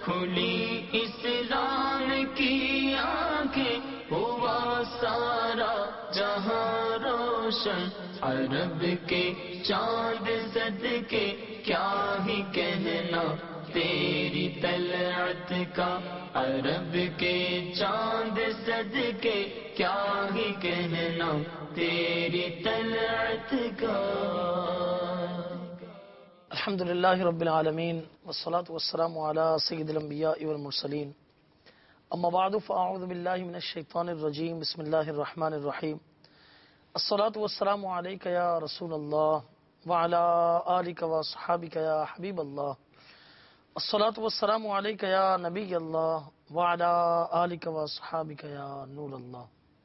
کھلی اسلام کی آنکھیں، ہوا سارا جہاں روشن، عرب کے چاند صدقے کیا ہی کہنا تیری طلعت کا، عرب کے چاند صدقے کیا ہی کہنا تیری طلعت کا۔ الحمدللہ رب العالمین والصلاة والسلام علی سید الانبیاء والمرسلین، اما بعد فاعوذ باللہ من الشیطان الرجیم، بسم اللہ الرحمن الرحیم، الصلاة والسلام علیک یا رسول اللہ وعلی آلک واصحابک یا حبیب اللہ، الصلاة والسلام علیک یا نبی اللہ وعلی آلک واصحابک یا نور اللہ۔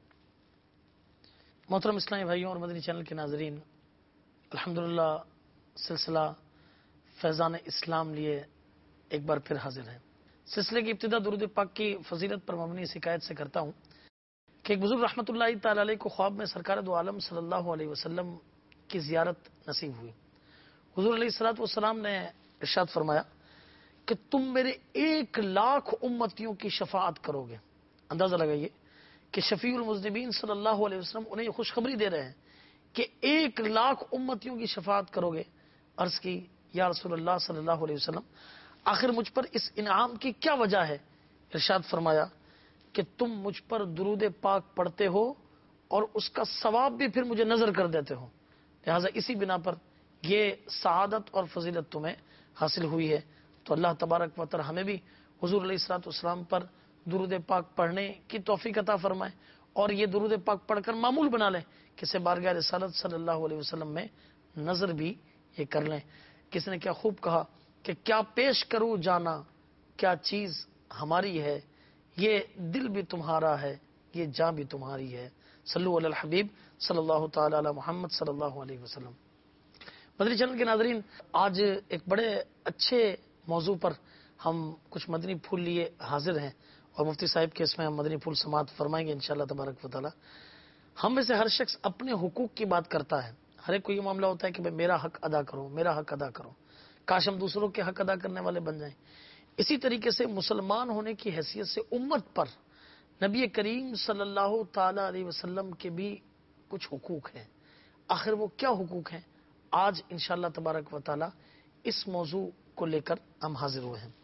محترم اسلامی بھائیوں اور مدنی چینل کے ناظرین، الحمدللہ سلسلہ فیضان اسلام لیے ایک بار پھر حاضر ہیں۔ سلسلے کی ابتدا درود پاک کی فضیلت پر مبنی شکایت سے کرتا ہوں کہ ایک بزرگ رحمۃ اللہ تعالی علیہ کو خواب میں سرکار دو عالم صلی اللہ علیہ وسلم کی زیارت نصیب ہوئی۔ حضور علیہ الصلوۃ والسلام نے ارشاد فرمایا کہ تم میرے 1,00,000 امتیوں کی شفاعت کرو گے۔ اندازہ لگائیے کہ شفیع المذنبین صلی اللہ علیہ وسلم انہیں یہ خوشخبری دے رہے ہیں کہ 1,00,000 امتیوں کی شفاعت کرو گے۔ عرض کی یا رسول اللہ صلی اللہ علیہ وسلم، آخر مجھ پر اس انعام کی کیا وجہ ہے؟ ارشاد فرمایا کہ تم مجھ پر درود پاک پڑھتے ہو اور اس کا ثواب بھی پھر مجھے نظر کر دیتے ہو، لہٰذا اسی بنا پر یہ سعادت اور فضیلت تمہیں حاصل ہوئی ہے۔ تو اللہ تبارک و تعالی ہمیں بھی حضور علیہ الصلوۃ والسلام پر درود پاک پڑھنے کی توفیق عطا فرمائے، اور یہ درود پاک پڑھ کر معمول بنا لیں، کسی بارگاہ رسالت صلی اللہ علیہ وسلم میں نظر بھی یہ کر لیں۔ کسی نے کیا خوب کہا کہ کیا پیش کروں جانا، کیا چیز ہماری ہے، یہ دل بھی تمہارا ہے، یہ جان بھی تمہاری ہے، صلو علی الحبیب صلی اللہ تعالی علی محمد صلی اللہ علیہ وسلم۔ مدنی چینل کے ناظرین، آج ایک بڑے اچھے موضوع پر ہم کچھ مدنی پھول لیے حاضر ہیں، اور مفتی صاحب کے اس میں ہم مدنی پھول سماعت فرمائیں گے انشاءاللہ تبارک و تعالی۔ ہم میں سے ہر شخص اپنے حقوق کی بات کرتا ہے، ہر ایک کو یہ معاملہ ہوتا ہے کہ میرا حق ادا کرو، میرا حق ادا کرو، کاش ہم دوسروں کے حق ادا کرنے والے بن جائیں۔ اسی طریقے سے مسلمان ہونے کی حیثیت سے امت پر نبی کریم صلی اللہ تعالی علیہ وسلم کے بھی کچھ حقوق ہیں۔ آخر وہ کیا حقوق ہیں؟ آج انشاءاللہ تبارک و تعالی اس موضوع کو لے کر ہم حاضر ہوئے ہیں۔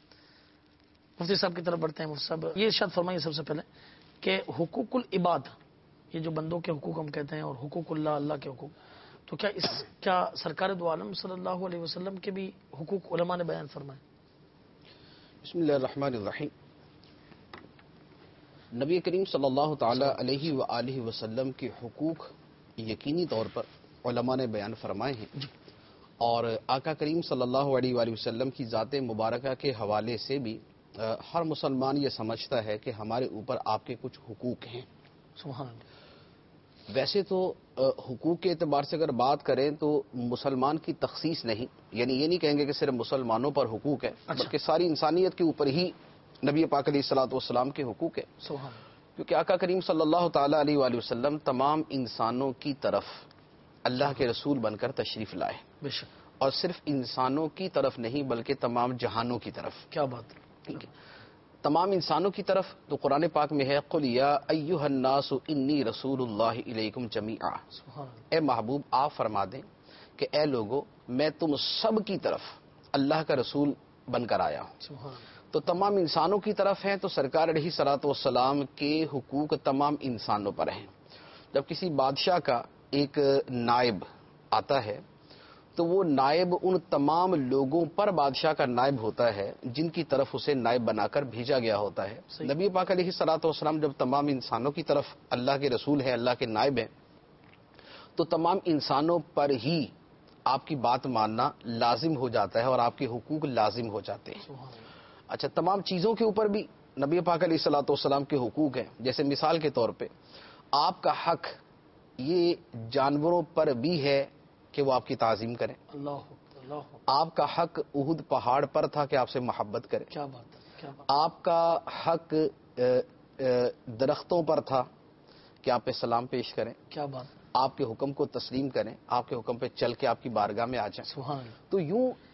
مفتی صاحب کی طرف بڑھتے ہیں۔ مفتی صاحب یہ ارشاد فرمائیے سب سے پہلے کہ حقوق العباد، یہ جو بندوں کے حقوق ہم کہتے ہیں، اور حقوق اللہ، اللہ کے حقوق، تو کیا سرکار دو عالم صلی اللہ علیہ وسلم کے بھی حقوق علماء نے بیان فرمائے؟ بسم اللہ الرحمن الرحیم۔ نبی کریم صلی اللہ تعالی علیہ وآلہ وسلم کے حقوق یقینی طور پر علماء نے بیان فرمائے ہیں، اور آقا کریم صلی اللہ علیہ وآلہ وسلم کی ذات مبارکہ کے حوالے سے بھی ہر مسلمان یہ سمجھتا ہے کہ ہمارے اوپر آپ کے کچھ حقوق ہیں۔ سبحان اللہ۔ ویسے تو حقوق کے اعتبار سے اگر بات کریں تو مسلمان کی تخصیص نہیں، یعنی یہ نہیں کہیں گے کہ صرف مسلمانوں پر حقوق ہے، بلکہ ساری انسانیت کے اوپر ہی نبی پاک علیہ الصلوۃ والسلام کے حقوق ہے، کیونکہ آقا کریم صلی اللہ تعالی علیہ وآلہ وسلم تمام انسانوں کی طرف اللہ کے رسول بن کر تشریف لائے، بے شک، اور صرف انسانوں کی طرف نہیں بلکہ تمام جہانوں کی طرف۔ کیا بات ہے، تمام انسانوں کی طرف تو قرآن پاک میں ہے قل یا ایھا الناس انی رسول اللہ الیکم جمیعا، اے محبوب آپ فرما دیں کہ اے لوگو میں تم سب کی طرف اللہ کا رسول بن کر آیا ہوں۔ تو تمام انسانوں کی طرف ہیں، تو سرکار علیہ الصلوۃ والسلام کے حقوق تمام انسانوں پر ہیں۔ جب کسی بادشاہ کا ایک نائب آتا ہے تو وہ نائب ان تمام لوگوں پر بادشاہ کا نائب ہوتا ہے جن کی طرف اسے نائب بنا کر بھیجا گیا ہوتا ہے۔ نبی پاک علیہ الصلوۃ والسلام جب تمام انسانوں کی طرف اللہ کے رسول ہیں، اللہ کے نائب ہیں، تو تمام انسانوں پر ہی آپ کی بات ماننا لازم ہو جاتا ہے اور آپ کے حقوق لازم ہو جاتے ہیں۔ اچھا، تمام چیزوں کے اوپر بھی نبی پاک علیہ الصلوۃ والسلام کے حقوق ہیں، جیسے مثال کے طور پہ آپ کا حق یہ جانوروں پر بھی ہے کہ وہ آپ کی تعظیم کریں۔ آپ کا حق احد پہاڑ پر تھا کہ آپ سے محبت کریں۔ کیا بات ہے، کیا بات۔ آپ کا حق درختوں پر تھا کہ آپ پہ سلام پیش کریں۔ کیا بات۔ آپ کے حکم کو تسلیم کریں، آپ کے حکم پہ چل کے آپ کی بارگاہ میں آ جائیں۔ سبحان اللہ۔ تو یوں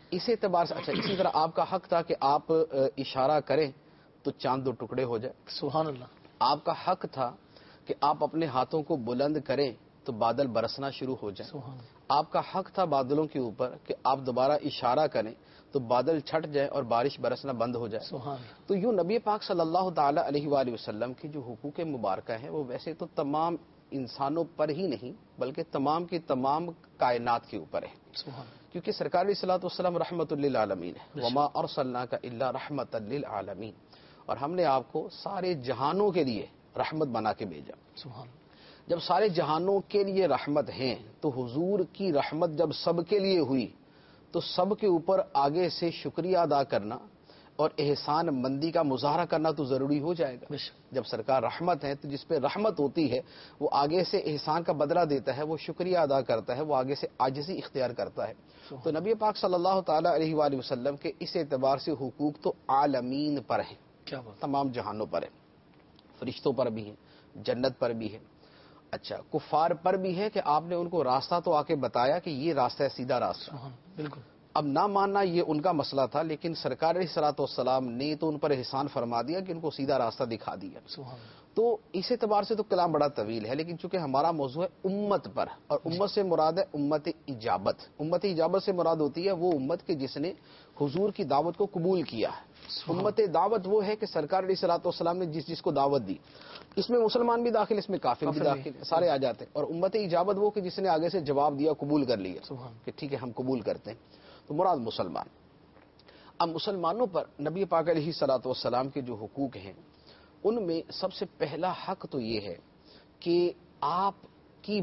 اس اعتبار سے اچھا اسی طرح آپ کا حق تھا کہ آپ اشارہ کریں تو چاند 2 ٹکڑے ہو جائے. سبحان اللہ. آپ کا حق تھا کہ آپ اپنے ہاتھوں کو بلند کریں تو بادل برسنا شروع ہو جائیں. سبحان اللہ. آپ کا حق تھا بادلوں کے اوپر کہ آپ دوبارہ اشارہ کریں تو بادل چھٹ جائے اور بارش برسنا بند ہو جائے. سبحان اللہ. تو یوں نبی پاک صلی اللہ تعالی علیہ وآلہ وسلم کی جو حقوق مبارکہ ہیں وہ ویسے تو تمام انسانوں پر ہی نہیں بلکہ تمام کی تمام کائنات کے اوپر ہے. سبحان اللہ. کیونکہ سرکار علیہ الصلوۃ والسلام رحمت للعالمین ہے. وما ارسلناک الا رحمت للعالمین. اور ہم نے آپ کو سارے جہانوں کے لیے رحمت بنا کے بھیجا. سبحان اللہ. جب سارے جہانوں کے لیے رحمت ہیں تو حضور کی رحمت جب سب کے لیے ہوئی تو سب کے اوپر آگے سے شکریہ ادا کرنا اور احسان مندی کا مظاہرہ کرنا تو ضروری ہو جائے گا. جب سرکار رحمت ہے تو جس پہ رحمت ہوتی ہے وہ آگے سے احسان کا بدلہ دیتا ہے, وہ شکریہ ادا کرتا ہے, وہ آگے سے عاجزی اختیار کرتا ہے. تو نبی پاک صلی اللہ تعالی علیہ وآلہ وسلم کے اس اعتبار سے حقوق تو عالمین پر ہیں, کیا بات. تمام جہانوں پر ہے. فرشتوں پر بھی ہیں, جنت پر بھی ہے, اچھا کفار پر بھی ہے کہ آپ نے ان کو راستہ تو آ کے بتایا کہ یہ راستہ ہے سیدھا راستہ. بالکل. اب نہ ماننا یہ ان کا مسئلہ تھا, لیکن سرکار علیہ الصلوۃ والسلام نے تو ان پر احسان فرما دیا کہ ان کو سیدھا راستہ دکھا دیا. تو اس اعتبار سے تو کلام بڑا طویل ہے, لیکن چونکہ ہمارا موضوع ہے امت پر اور امت سے مراد ہے امت اجابت. امت اجابت سے مراد ہوتی ہے وہ امت کے جس نے حضور کی دعوت کو قبول کیا ہے. امت دعوت وہ ہے کہ سرکار علیہ الصلوۃ والسلام نے جس کو دعوت دی, اس میں مسلمان بھی داخل, اس میں کافر بھی داخل, سارے آ جاتے ہیں. اور امت اجابت وہ کہ جس نے آگے سے جواب دیا, قبول کر لیا کہ ٹھیک ہے ہم قبول کرتے ہیں, تو مراد مسلمان. اب مسلمانوں پر نبی پاک علیہ الصلوۃ والسلام کے جو حقوق ہیں ان میں سب سے پہلا حق تو یہ ہے کہ آپ کی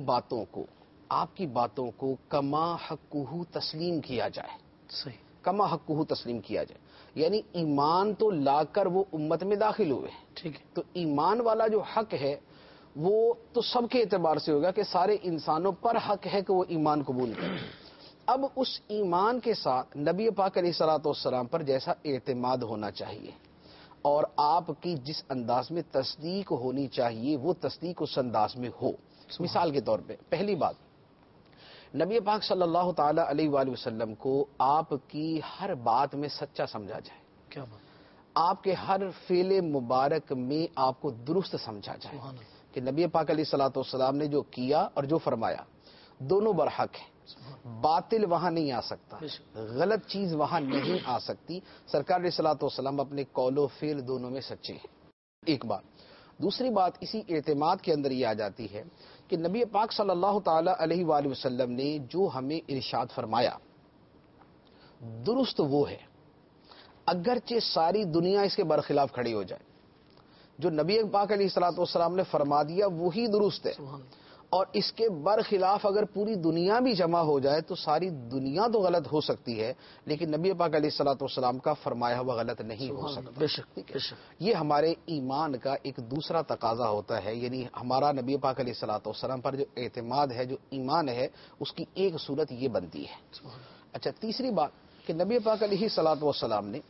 باتوں کو کما حقہ تسلیم کیا جائے. صحیح. کما حقہ تسلیم کیا جائے, یعنی ایمان تو لا کر وہ امت میں داخل ہوئے. ٹھیک ہے. تو ایمان والا جو حق ہے وہ تو سب کے اعتبار سے ہوگا کہ سارے انسانوں پر حق ہے کہ وہ ایمان قبول کریں. اب اس ایمان کے ساتھ نبی پاک علیہ الصلوۃ والسلام پر جیسا اعتماد ہونا چاہیے اور آپ کی جس انداز میں تصدیق ہونی چاہیے وہ تصدیق اس انداز میں ہو. مثال کے طور پہ پہلی بات, نبی پاک صلی اللہ تعالی علیہ وآلہ وسلم کو آپ کی ہر بات میں سچا سمجھا جائے. کیا بات. آپ کے ہر فعل مبارک میں آپ کو درست سمجھا جائے کہ نبی پاک علیہ الصلوۃ والسلام نے جو کیا اور جو فرمایا دونوں برحق ہیں. باطل وہاں نہیں آ سکتا, غلط چیز وہاں نہیں آ سکتی. سرکار علیہ الصلوۃ والسلام اپنے قول و فعل دونوں میں سچے ہیں. ایک بات. دوسری بات اسی اعتماد کے اندر یہ آ جاتی ہے کہ نبی پاک صلی اللہ تعالی علیہ وآلہ وسلم نے جو ہمیں ارشاد فرمایا درست وہ ہے, اگرچہ ساری دنیا اس کے برخلاف کھڑی ہو جائے. جو نبی پاک علیہ الصلوۃ والسلام نے فرما دیا وہی درست ہے, اور اس کے برخلاف اگر پوری دنیا بھی جمع ہو جائے تو ساری دنیا تو غلط ہو سکتی ہے, لیکن نبی پاک علیہ الصلوۃ والسلام کا فرمایا ہوا غلط نہیں ہو سکتا. یہ ہمارے ایمان کا ایک دوسرا تقاضا ہوتا ہے, یعنی ہمارا نبی پاک علیہ الصلوۃ والسلام پر جو اعتماد ہے, جو ایمان ہے, اس کی ایک صورت یہ بنتی ہے. اچھا تیسری بات کہ نبی پاک علیہ الصلوۃ والسلام نے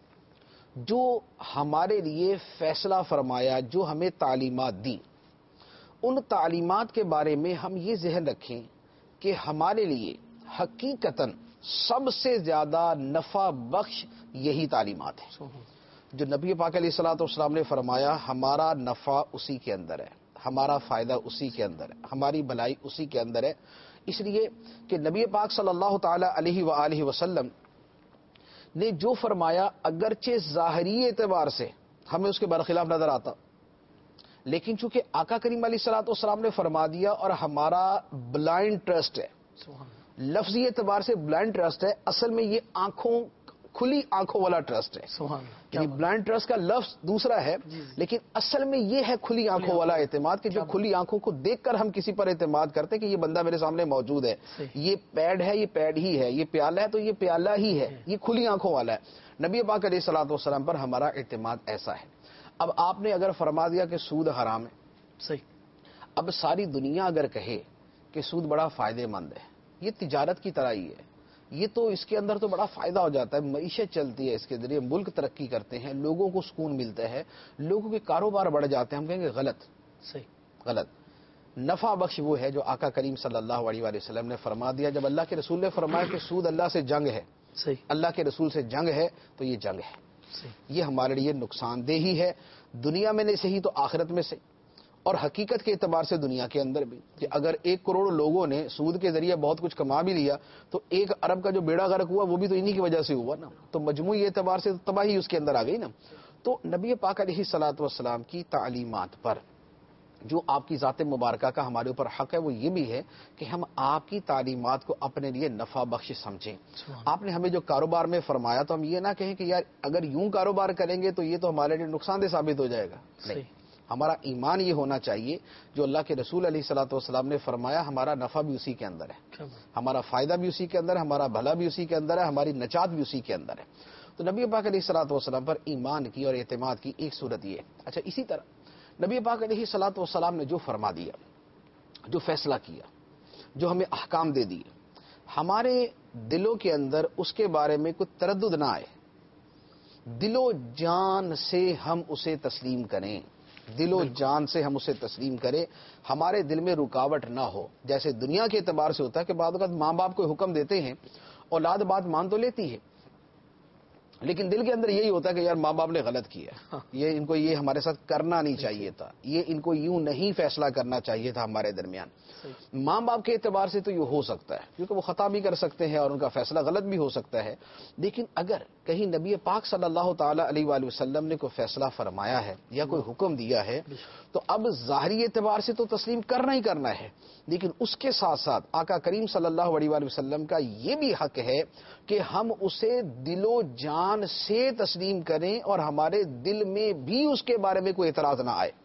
جو ہمارے لیے فیصلہ فرمایا, جو ہمیں تعلیمات دی, ان تعلیمات کے بارے میں ہم یہ ذہن رکھیں کہ ہمارے لیے حقیقتاً سب سے زیادہ نفع بخش یہی تعلیمات ہیں. جو نبی پاک علیہ الصلوۃ والسلام نے فرمایا ہمارا نفع اسی کے اندر ہے, ہمارا فائدہ اسی کے اندر ہے, ہماری بھلائی اسی کے اندر ہے. اس لیے کہ نبی پاک صلی اللہ تعالی علیہ وآلہ وسلم نے جو فرمایا اگرچہ ظاہری اعتبار سے ہمیں اس کے برخلاف نظر آتا, لیکن چونکہ آقا کریم علیہ الصلوۃ والسلام نے فرما دیا اور ہمارا بلائنڈ ٹرسٹ ہے, لفظی اعتبار سے بلائنڈ ٹرسٹ ہے, اصل میں یہ کھلی آنکھوں والا ٹرسٹ ہے. یعنی بلائنڈ ٹرسٹ کا لفظ دوسرا ہے, لیکن اصل میں یہ ہے کھلی آنکھوں والا اعتماد کہ جو کھلی آنکھوں کو دیکھ کر ہم کسی پر اعتماد کرتے کہ یہ بندہ میرے سامنے موجود ہے, یہ پیڈ ہے, یہ پیڈ ہی ہے, یہ پیالہ ہے تو یہ پیالہ ہی ہے, یہ کھلی آنکھوں والا ہے. نبی پاک علیہ الصلوۃ والسلام پر ہمارا اعتماد ایسا ہے. اب آپ نے اگر فرما دیا کہ سود حرام ہے, صحیح, اب ساری دنیا اگر کہے کہ سود بڑا فائدہ مند ہے, یہ تجارت کی طرح ہی ہے, یہ تو اس کے اندر تو بڑا فائدہ ہو جاتا ہے, معیشت چلتی ہے اس کے ذریعے, ملک ترقی کرتے ہیں, لوگوں کو سکون ملتا ہے, لوگوں کے کاروبار بڑھ جاتے ہیں, ہم کہیں گے غلط. صحیح, غلط. نفع بخش وہ ہے جو آقا کریم صلی اللہ علیہ وآلہ وسلم نے فرما دیا. جب اللہ کے رسول نے فرمایا کہ سود اللہ سے جنگ ہے, صحیح اللہ کے رسول سے جنگ ہے تو یہ جنگ ہے، صحیح یہ ہمارے لیے نقصان دہ ہی ہے، دنیا میں نہیں صحیح تو آخرت میں صحیح، اور حقیقت کے اعتبار سے دنیا کے اندر بھی، کہ اگر 1 کروڑ لوگوں نے سود کے ذریعے بہت کچھ کما بھی لیا تو 1 ارب کا جو بیڑا غرق ہوا وہ بھی تو انہی کی وجہ سے ہوا نا، تو مجموعی اعتبار سے تباہی اس کے اندر آ گئی نا۔ تو نبی پاک علیہ الصلوۃ والسلام کی تعلیمات پر جو آپ کی ذات مبارکہ کا ہمارے اوپر حق ہے وہ یہ بھی ہے کہ ہم آپ کی تعلیمات کو اپنے لیے نفع بخش سمجھیں۔ آپ نے ہمیں جو کاروبار میں فرمایا تو ہم یہ نہ کہیں کہ یار اگر یوں کاروبار کریں گے تو یہ تو ہمارے لیے نقصان دہ ثابت ہو جائے گا، نہیں، ہمارا ایمان یہ ہونا چاہیے جو اللہ کے رسول علیہ الصلوۃ والسلام نے فرمایا ہمارا نفع بھی اسی کے اندر ہے، ہمارا فائدہ بھی اسی کے اندر ہے، ہمارا بھلا بھی اسی کے اندر ہے، ہماری نجات بھی اسی کے اندر ہے۔ تو نبی پاک علیہ الصلوۃ والسلام پر ایمان کی اور اعتماد کی ایک صورت یہ ہے۔ اچھا، اسی طرح نبی پاک علیہ الصلوۃ والسلام نے جو فرما دیا، جو فیصلہ کیا، جو ہمیں احکام دے دیے، ہمارے دلوں کے اندر اس کے بارے میں کوئی تردد نہ آئے، دل و جان سے ہم اسے تسلیم کریں، دل و جان سے ہم اسے تسلیم کریں، ہمارے دل میں رکاوٹ نہ ہو۔ جیسے دنیا کے اعتبار سے ہوتا ہے کہ بعض اوقات ماں باپ کوئی حکم دیتے ہیں، اولاد بات مان تو لیتی ہے، لیکن دل کے اندر یہی ہوتا ہے کہ یار ماں باپ نے غلط کیا، یہ ان کو یہ ہمارے ساتھ کرنا نہیں چاہیے تھا، یہ ان کو یوں نہیں فیصلہ کرنا چاہیے تھا ہمارے درمیان۔ ماں باپ کے اعتبار سے تو یہ ہو سکتا ہے کیونکہ وہ خطا بھی کر سکتے ہیں اور ان کا فیصلہ غلط بھی ہو سکتا ہے، لیکن اگر کہیں نبی پاک صلی اللہ تعالی علیہ وآلہ وسلم نے کوئی فیصلہ فرمایا ہے یا کوئی حکم دیا ہے تو اب ظاہری اعتبار سے تو تسلیم کرنا ہی کرنا ہے، لیکن اس کے ساتھ ساتھ آقا کریم صلی اللہ علیہ وآلہ وسلم کا یہ بھی حق ہے کہ ہم اسے دل و جان سے تسلیم کریں اور ہمارے دل میں بھی اس کے بارے میں کوئی اعتراض نہ آئے۔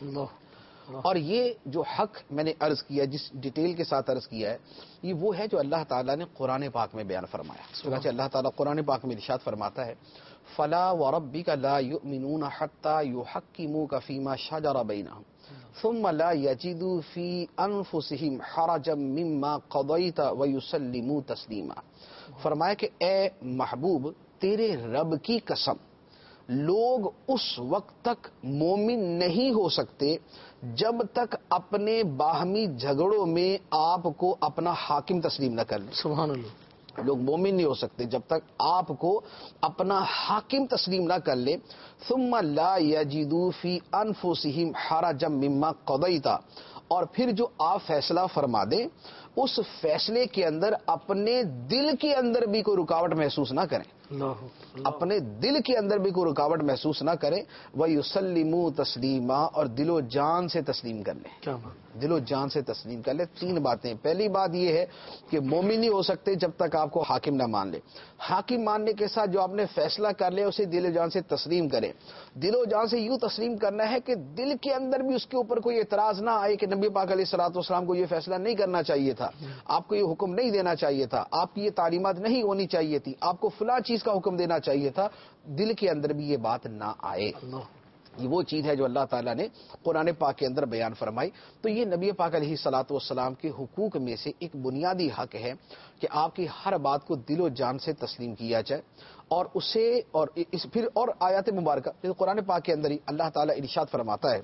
اور یہ جو حق میں نے عرض کیا، جس ڈیٹیل کے ساتھ عرض کیا ہے، یہ وہ ہے جو اللہ تعالیٰ نے قرآن پاک میں بیان فرمایا۔ چنانچہ اللہ تعالیٰ قرآن پاک میں ارشاد فرماتا ہے فَلَا وَرَبِّكَ لَا يُؤْمِنُونَ حَتَّى يُحَكِّمُوكَ فِي مَا شَجَرَ بَيْنَهُمْ ثُمَّ لَا يَجِدُوا فِي أَنفُسِهِمْ حَرَجًا مِّمَّا قَضَيْتَ وَيُسَلِّمُوا تَسْلِيمًا۔ فرمایا کہ اے محبوب تیرے رب کی قسم، لوگ اس وقت تک مومن نہیں ہو سکتے جب تک اپنے باہمی جھگڑوں میں آپ کو اپنا حاکم تسلیم نہ کر لیں۔ سبحان اللہ۔ لوگ مومن نہیں ہو سکتے جب تک آپ کو اپنا حاکم تسلیم نہ کر لیں۔ ثم لا یجدوا فی انفسہم حرجا مما قضیت، اور پھر جو آپ فیصلہ فرما دیں اس فیصلے کے اندر اپنے دل کے اندر بھی کوئی رکاوٹ محسوس نہ کریں، اپنے دل کے اندر بھی کوئی رکاوٹ محسوس نہ کریں، وَيُسَلِّمُوا تَسْلِيمًا، اور دل و جان سے تسلیم کر لیں، کیا بات، دل و جان سے تسلیم کر لیں۔ 3 باتیں، پہلی بات یہ ہے کہ مومن نہیں ہو سکتے جب تک آپ کو حاکم نہ مان لے، حاکم ماننے کے ساتھ جو آپ نے فیصلہ کر لیا اسے دل و جان سے تسلیم کریں۔ دل و جان سے یوں تسلیم کرنا ہے کہ دل کے اندر بھی اس کے اوپر کوئی اعتراض نہ آئے کہ نبی پاک علیہ الصلوۃ والسلام کو یہ فیصلہ نہیں کرنا چاہیے تھا، آپ کو یہ حکم نہیں دینا چاہیے تھا، آپ کی یہ تعلیمات نہیں ہونی چاہیے تھی، آپ کو فلاں چیز کا حکم دینا چاہیے تھا، دل کے اندر بھی یہ بات نہ آئے۔ یہ وہ چیز ہے جو اللہ تعالیٰ نے قرآن پاک کے اندر بیان فرمائی۔ تو یہ نبی پاک علیہ الصلوۃ والسلام کے حقوق میں سے ایک بنیادی حق ہے کہ آپ کی ہر بات کو دل و جان سے تسلیم کیا جائے، اور اسے پھر اور آیات مبارکہ قرآن پاک کے اندر ہی اللہ تعالیٰ ارشاد فرماتا ہے،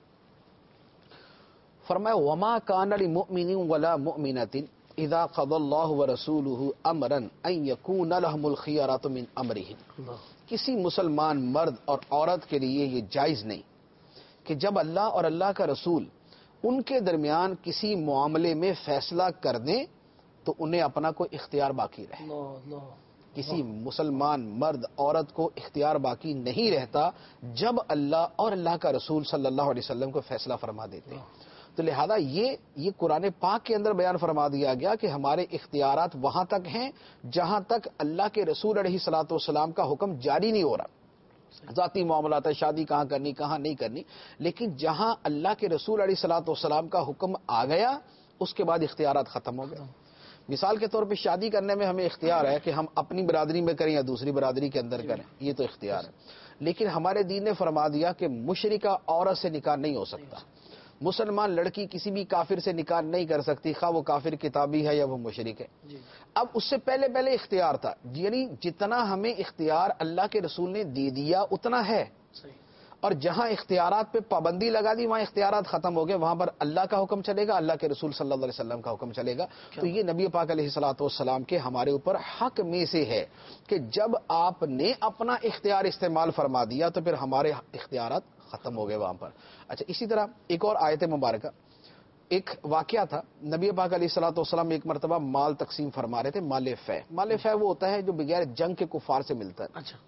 فرمایا وما کان لمؤمن ولا مؤمنۃ اذا قضى الله ورسوله امرا ان يكون لهم الخيارة من امرهم۔ کسی مسلمان مرد اور عورت کے لیے یہ جائز نہیں کہ جب اللہ اور اللہ کا رسول ان کے درمیان کسی معاملے میں فیصلہ کر دیں تو انہیں اپنا کوئی اختیار باقی رہے۔ کسی مسلمان مرد عورت کو اختیار باقی نہیں رہتا جب اللہ اور اللہ کا رسول صلی اللہ علیہ وسلم کو فیصلہ فرما دیتے ہیں۔ تو لہذا یہ قرآن پاک کے اندر بیان فرما دیا گیا کہ ہمارے اختیارات وہاں تک ہیں جہاں تک اللہ کے رسول علیہ الصلوۃ والسلام کا حکم جاری نہیں ہو رہا۔ ذاتی معاملات ہے، شادی کہاں کرنی کہاں نہیں کرنی، لیکن جہاں اللہ کے رسول علیہ الصلوۃ والسلام کا حکم آ گیا اس کے بعد اختیارات ختم ہو گئے۔ مثال کے طور پہ شادی کرنے میں ہمیں اختیار ہے کہ ہم اپنی برادری میں کریں یا دوسری برادری کے اندر کریں، یہ تو اختیار ہے، لیکن ہمارے دین نے فرما دیا کہ مشرکہ عورت سے نکاح نہیں ہو سکتا، مسلمان لڑکی کسی بھی کافر سے نکاح نہیں کر سکتی، خواہ وہ کافر کتابی ہے یا وہ مشرک ہے۔ اب اس سے پہلے اختیار تھا، یعنی جتنا ہمیں اختیار اللہ کے رسول نے دے دیا اتنا ہے، اور جہاں اختیارات پہ پابندی لگا دی وہاں اختیارات ختم ہو گئے، وہاں پر اللہ کا حکم چلے گا، اللہ کے رسول صلی اللہ علیہ وسلم کا حکم چلے گا. تو یہ نبی پاک علیہ الصلوۃ والسلام کے ہمارے اوپر حق میں سے ہے کہ جب آپ نے اپنا اختیار استعمال فرما دیا تو پھر ہمارے اختیارات ختم ہو گئے وہاں پر. اچھا، اسی طرح ایک اور آیت مبارکہ، ایک واقعہ تھا. نبی پاک علیہ الصلوۃ والسلام ایک مرتبہ مال تقسیم فرما رہے تھے، مال فے. مال فے وہ ہوتا ہے جو بغیر جنگ کے کفار سے ملتا ہے. اچھا،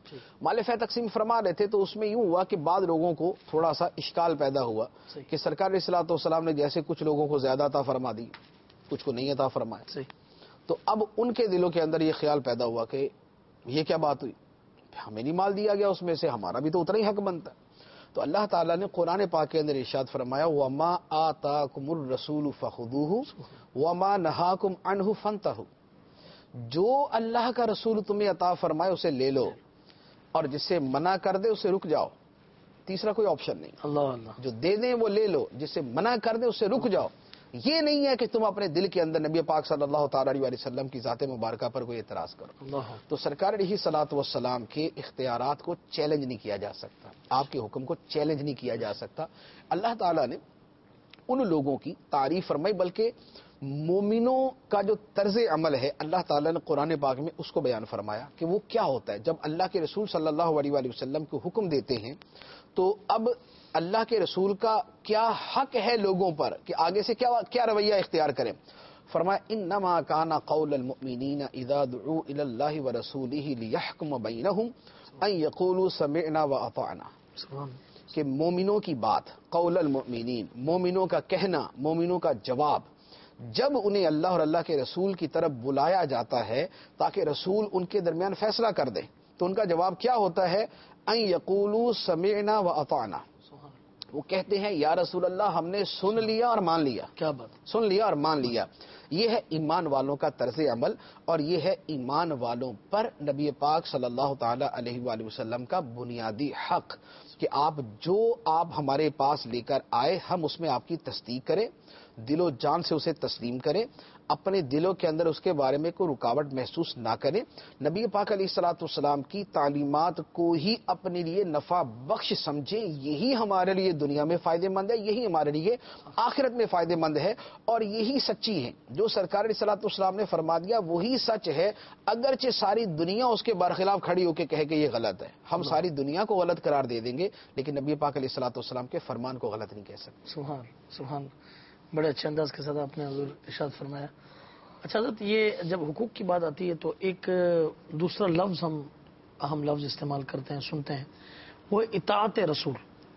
مال فے تقسیم فرما رہے تھے تو اس میں یوں ہوا کہ بعض لوگوں کو تھوڑا سا اشکال پیدا ہوا کہ سرکار علیہ الصلوۃ والسلام نے جیسے کچھ لوگوں کو زیادہ عطا فرما دی، کچھ کو نہیں عطا فرمایا. تو اب ان کے دلوں کے اندر یہ خیال پیدا ہوا کہ یہ کیا بات ہوئی، ہمیں نہیں مال دیا گیا اس میں سے، ہمارا بھی تو اتنا ہی حق بنتا ہے. تو اللہ تعالیٰ نے قرآن پاک کے اندر ارشاد فرمایا وَمَا آتَاكُمُ الرَّسُولُ فَخُذُوهُ وَمَا نَهَاكُمْ عَنْهُ فَانْتَهُوا. جو اللہ کا رسول تمہیں عطا فرمائے اسے لے لو، اور جس سے منع کر دے اسے رک جاؤ. تیسرا کوئی آپشن نہیں. اللہ جو دے دیں وہ لے لو، جس سے منع کر دے اس سے رک جاؤ. یہ نہیں ہے کہ تم اپنے دل کے اندر نبی پاک صلی اللہ تعالی علیہ وسلم کی ذات مبارکہ پر کوئی اعتراض کرو. تو سرکار علیہ الصلوۃ والسلام کے اختیارات کو چیلنج نہیں کیا جا سکتا، آپ کے حکم کو چیلنج نہیں کیا جا سکتا. اللہ تعالیٰ نے ان لوگوں کی تعریف فرمائی، بلکہ مومنوں کا جو طرز عمل ہے اللہ تعالیٰ نے قرآن پاک میں اس کو بیان فرمایا کہ وہ کیا ہوتا ہے. جب اللہ کے رسول صلی اللہ علیہ وسلم کو حکم دیتے ہیں تو اب اللہ کے رسول کا کیا حق ہے لوگوں پر کہ آگے سے کیا رویہ اختیار کریں. فرمایا انما کان قول المؤمنین اذا دعوا الی اللہ ورسولہ لیحکم بینہم ان یقولوا سمعنا واطعنا. کہ مومنوں کی بات، قول المؤمنین، مومنوں کا کہنا، مومنوں کا جواب، جب انہیں اللہ اور اللہ کے رسول کی طرف بلایا جاتا ہے تاکہ رسول ان کے درمیان فیصلہ کر دے تو ان کا جواب کیا ہوتا ہے، ان یقولوا سمعنا واطعنا. وہ کہتے ہیں یا رسول اللہ ہم نے سن لیا اور مان لیا. کیا بات، سن لیا اور مان لیا. یہ ہے ایمان والوں کا طرز عمل، اور یہ ہے ایمان والوں پر نبی پاک صلی اللہ تعالی علیہ وآلہ وسلم کا بنیادی حق کہ آپ ہمارے پاس لے کر آئے ہم اس میں آپ کی تصدیق کریں، دل و جان سے اسے تسلیم کریں، اپنے دلوں کے اندر اس کے بارے میں کوئی رکاوٹ محسوس نہ کریں. نبی پاک علیہ الصلوۃ والسلام کی تعلیمات کو ہی اپنے لیے نفع بخش سمجھیں. یہی ہمارے لیے دنیا میں فائدہ مند ہے، یہی ہمارے لیے آخرت میں فائدہ مند ہے، اور یہی سچی ہے. جو سرکار علیہ الصلوۃ والسلام نے فرما دیا وہی سچ ہے، اگرچہ ساری دنیا اس کے برخلاف کھڑی ہو کے کہے کہ یہ غلط ہے. ہم ساری دنیا کو غلط قرار دے دیں گے لیکن نبی پاک علیہ الصلوۃ والسلام کے فرمان کو غلط نہیں کہہ سکتے. سبحان سبحان، بڑے اچھے انداز کے ساتھ آپ نے حضور ارشاد فرمایا. اچھا حضرت، یہ جب حقوق کی بات آتی ہے تو ایک دوسرا لفظ ہم اہم لفظ استعمال کرتے ہیں، سنتے ہیں، وہ اطاعت رسول.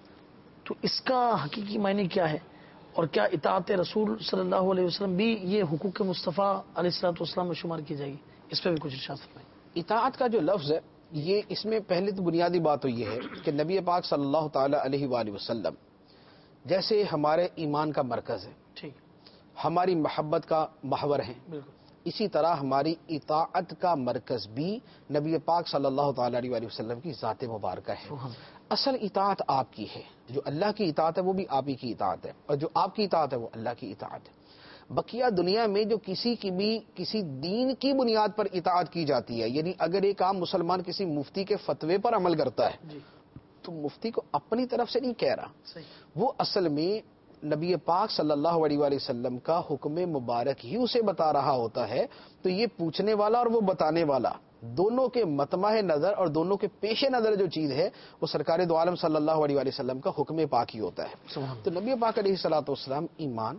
تو اس کا حقیقی معنی کیا ہے، اور کیا اطاعت رسول صلی اللہ علیہ وسلم بھی یہ حقوق مصطفیٰ علیہ الصلوۃ والسلام میں شمار کی جائے گی؟ اس پہ بھی کچھ ارشاد فرمائیں. اطاعت کا جو لفظ ہے یہ اس میں پہلے تو بنیادی بات تو یہ ہے کہ نبی پاک صلی اللہ تعالی علیہ وآلہ وسلم جیسے ہمارے ایمان کا مرکز ہے، ٹھیک، ہماری محبت کا محور ہے، اسی طرح ہماری اطاعت کا مرکز بھی نبی پاک صلی اللہ تعالی علیہ وآلہ وسلم کی ذات مبارکہ ہے. اصل اطاعت آپ کی ہے، جو اللہ کی اطاعت ہے وہ بھی آپ ہی کی اطاعت ہے، اور جو آپ کی اطاعت ہے وہ اللہ کی اطاعت ہے. بقیہ دنیا میں جو کسی کی بھی کسی دین کی بنیاد پر اطاعت کی جاتی ہے، یعنی اگر ایک عام مسلمان کسی مفتی کے فتوے پر عمل کرتا ہے تو مفتی کو اپنی طرف سے نہیں کہہ رہا، وہ اصل میں نبی پاک صلی اللہ علیہ وآلہ وسلم کا حکم مبارک ہی اسے بتا رہا ہوتا ہے. تو یہ پوچھنے والا اور وہ بتانے والا دونوں کے مطمع نظر اور دونوں کے پیش نظر جو چیز ہے وہ سرکار دو عالم صلی اللہ علیہ وآلہ وسلم کا حکم پاک ہی ہوتا ہے. تو نبی پاک علیہ الصلوۃ والسلام ایمان،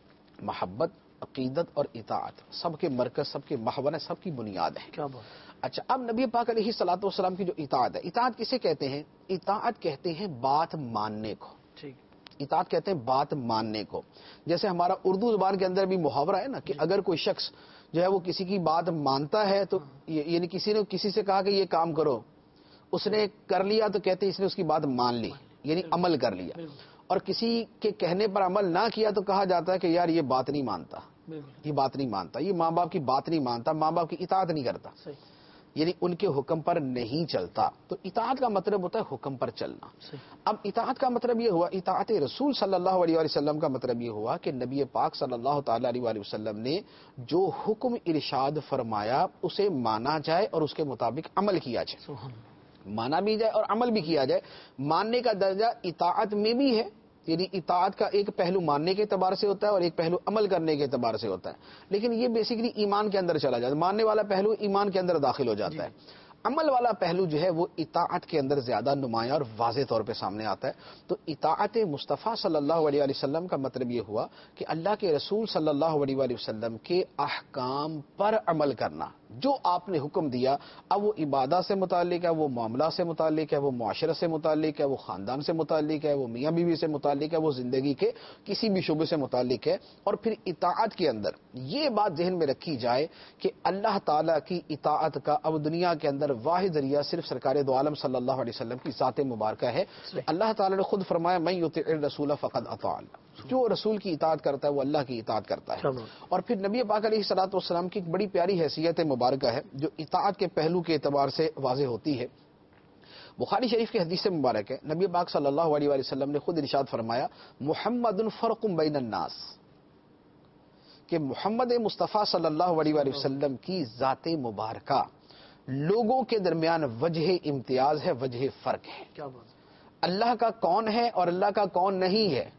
محبت، عقیدت اور اطاعت سب کے مرکز، سب کے محور، سب کی بنیاد ہے. کیا بات. اچھا، اب نبی پاک علیہ الصلوۃ والسلام کی جو اطاعت ہے، اطاعت کسے کہتے ہیں؟ اطاعت کہتے ہیں بات ماننے کو. ٹھیک، اطاعت کہتے ہیں بات ماننے کو. جیسے ہمارا اردو زبان کے اندر بھی محاورہ ہے نا کہ اگر کوئی شخص جو ہے وہ کسی کی بات مانتا ہے تو یعنی کسی نے کسی سے کہا کہ یہ کام کرو، اس نے کر لیا تو کہتے ہیں اس نے اس کی بات مان لی، یعنی عمل کر لیا. اور کسی کے کہنے پر عمل نہ کیا تو کہا جاتا ہے کہ یار یہ بات نہیں مانتا، یہ بات نہیں مانتا، یہ ماں باپ کی بات نہیں مانتا، ماں باپ کی اطاعت نہیں کرتا، یعنی ان کے حکم پر نہیں چلتا. تو اطاعت کا مطلب ہوتا ہے حکم پر چلنا. اب اطاعت کا مطلب یہ ہوا، اطاعت رسول صلی اللہ علیہ وسلم کا مطلب یہ ہوا کہ نبی پاک صلی اللہ تعالی علیہ وسلم نے جو حکم ارشاد فرمایا اسے مانا جائے اور اس کے مطابق عمل کیا جائے. مانا بھی جائے اور عمل بھی کیا جائے. ماننے کا درجہ اطاعت میں بھی ہے، یعنی اطاعت کا ایک پہلو ماننے کے اعتبار سے ہوتا ہے اور ایک پہلو عمل کرنے کے اعتبار سے ہوتا ہے، لیکن یہ بیسیکلی ایمان کے اندر چلا جاتا ہے. ماننے والا پہلو ایمان کے اندر داخل ہو جاتا ہے. عمل والا پہلو جو ہے وہ اطاعت کے اندر زیادہ نمایاں اور واضح طور پہ سامنے آتا ہے. تو اطاعت مصطفیٰ صلی اللہ علیہ وسلم کا مطلب یہ ہوا کہ اللہ کے رسول صلی اللہ علیہ وسلم کے احکام پر عمل کرنا. جو آپ نے حکم دیا، اب وہ عبادات سے متعلق ہے، وہ معاملات سے متعلق ہے، وہ معاشرت سے متعلق ہے، وہ خاندان سے متعلق ہے، وہ میاں بیوی سے متعلق ہے، وہ زندگی کے کسی بھی شعبے سے متعلق ہے. اور پھر اطاعت کے اندر یہ بات ذہن میں رکھی جائے کہ اللہ تعالیٰ کی اطاعت کا اب دنیا کے اندر واحد ذریعہ صرف سرکار دو عالم صلی اللہ علیہ وسلم کی ذات مبارکہ ہے. اللہ تعالیٰ نے خود فرمایا من یطع الرسول فقد اطاع اللہ، جو رسول کی اطاعت کرتا ہے وہ اللہ کی اطاعت کرتا ہے. اور پھر نبی پاک علیہ الصلوۃ والسلام کی ایک بڑی پیاری حیثیت مبارکہ ہے جو اطاعت کے پہلو کے اعتبار سے واضح ہوتی ہے. بخاری شریف کی حدیث مبارک ہے، نبی پاک صلی اللہ علیہ وسلم نے خود ارشاد فرمایا محمد فرق بین الناس، کہ محمد مصطفیٰ صلی اللہ علیہ وسلم کی ذات مبارکہ لوگوں کے درمیان وجہ امتیاز ہے، وجہ فرق ہے. اللہ کا کون ہے اور اللہ کا کون نہیں ہے،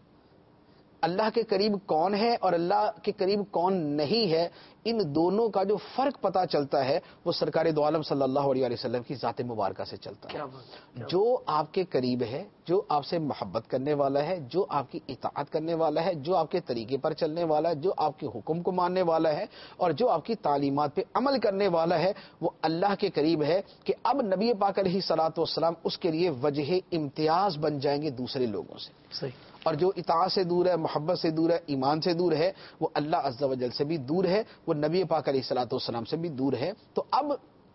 اللہ کے قریب کون ہے اور اللہ کے قریب کون نہیں ہے، ان دونوں کا جو فرق پتہ چلتا ہے وہ سرکار دو عالم صلی اللہ علیہ وسلم کی ذات مبارکہ سے چلتا ہے. جو آپ کے قریب ہے، جو آپ سے محبت کرنے والا ہے، جو آپ کی اطاعت کرنے والا ہے، جو آپ کے طریقے پر چلنے والا ہے، جو آپ کے حکم کو ماننے والا ہے اور جو آپ کی تعلیمات پہ عمل کرنے والا ہے، وہ اللہ کے قریب ہے. کہ اب نبی پاک علیہ الصلوۃ والسلام اس کے لیے وجہ امتیاز بن جائیں گے دوسرے لوگوں سے. صحیح. اور جو اطاعت سے دور ہے، محبت سے دور ہے، ایمان سے دور ہے، وہ اللہ عز و جل سے بھی دور ہے، وہ نبی پاک علیہ الصلوۃ والسلام سے بھی دور ہے. تو اب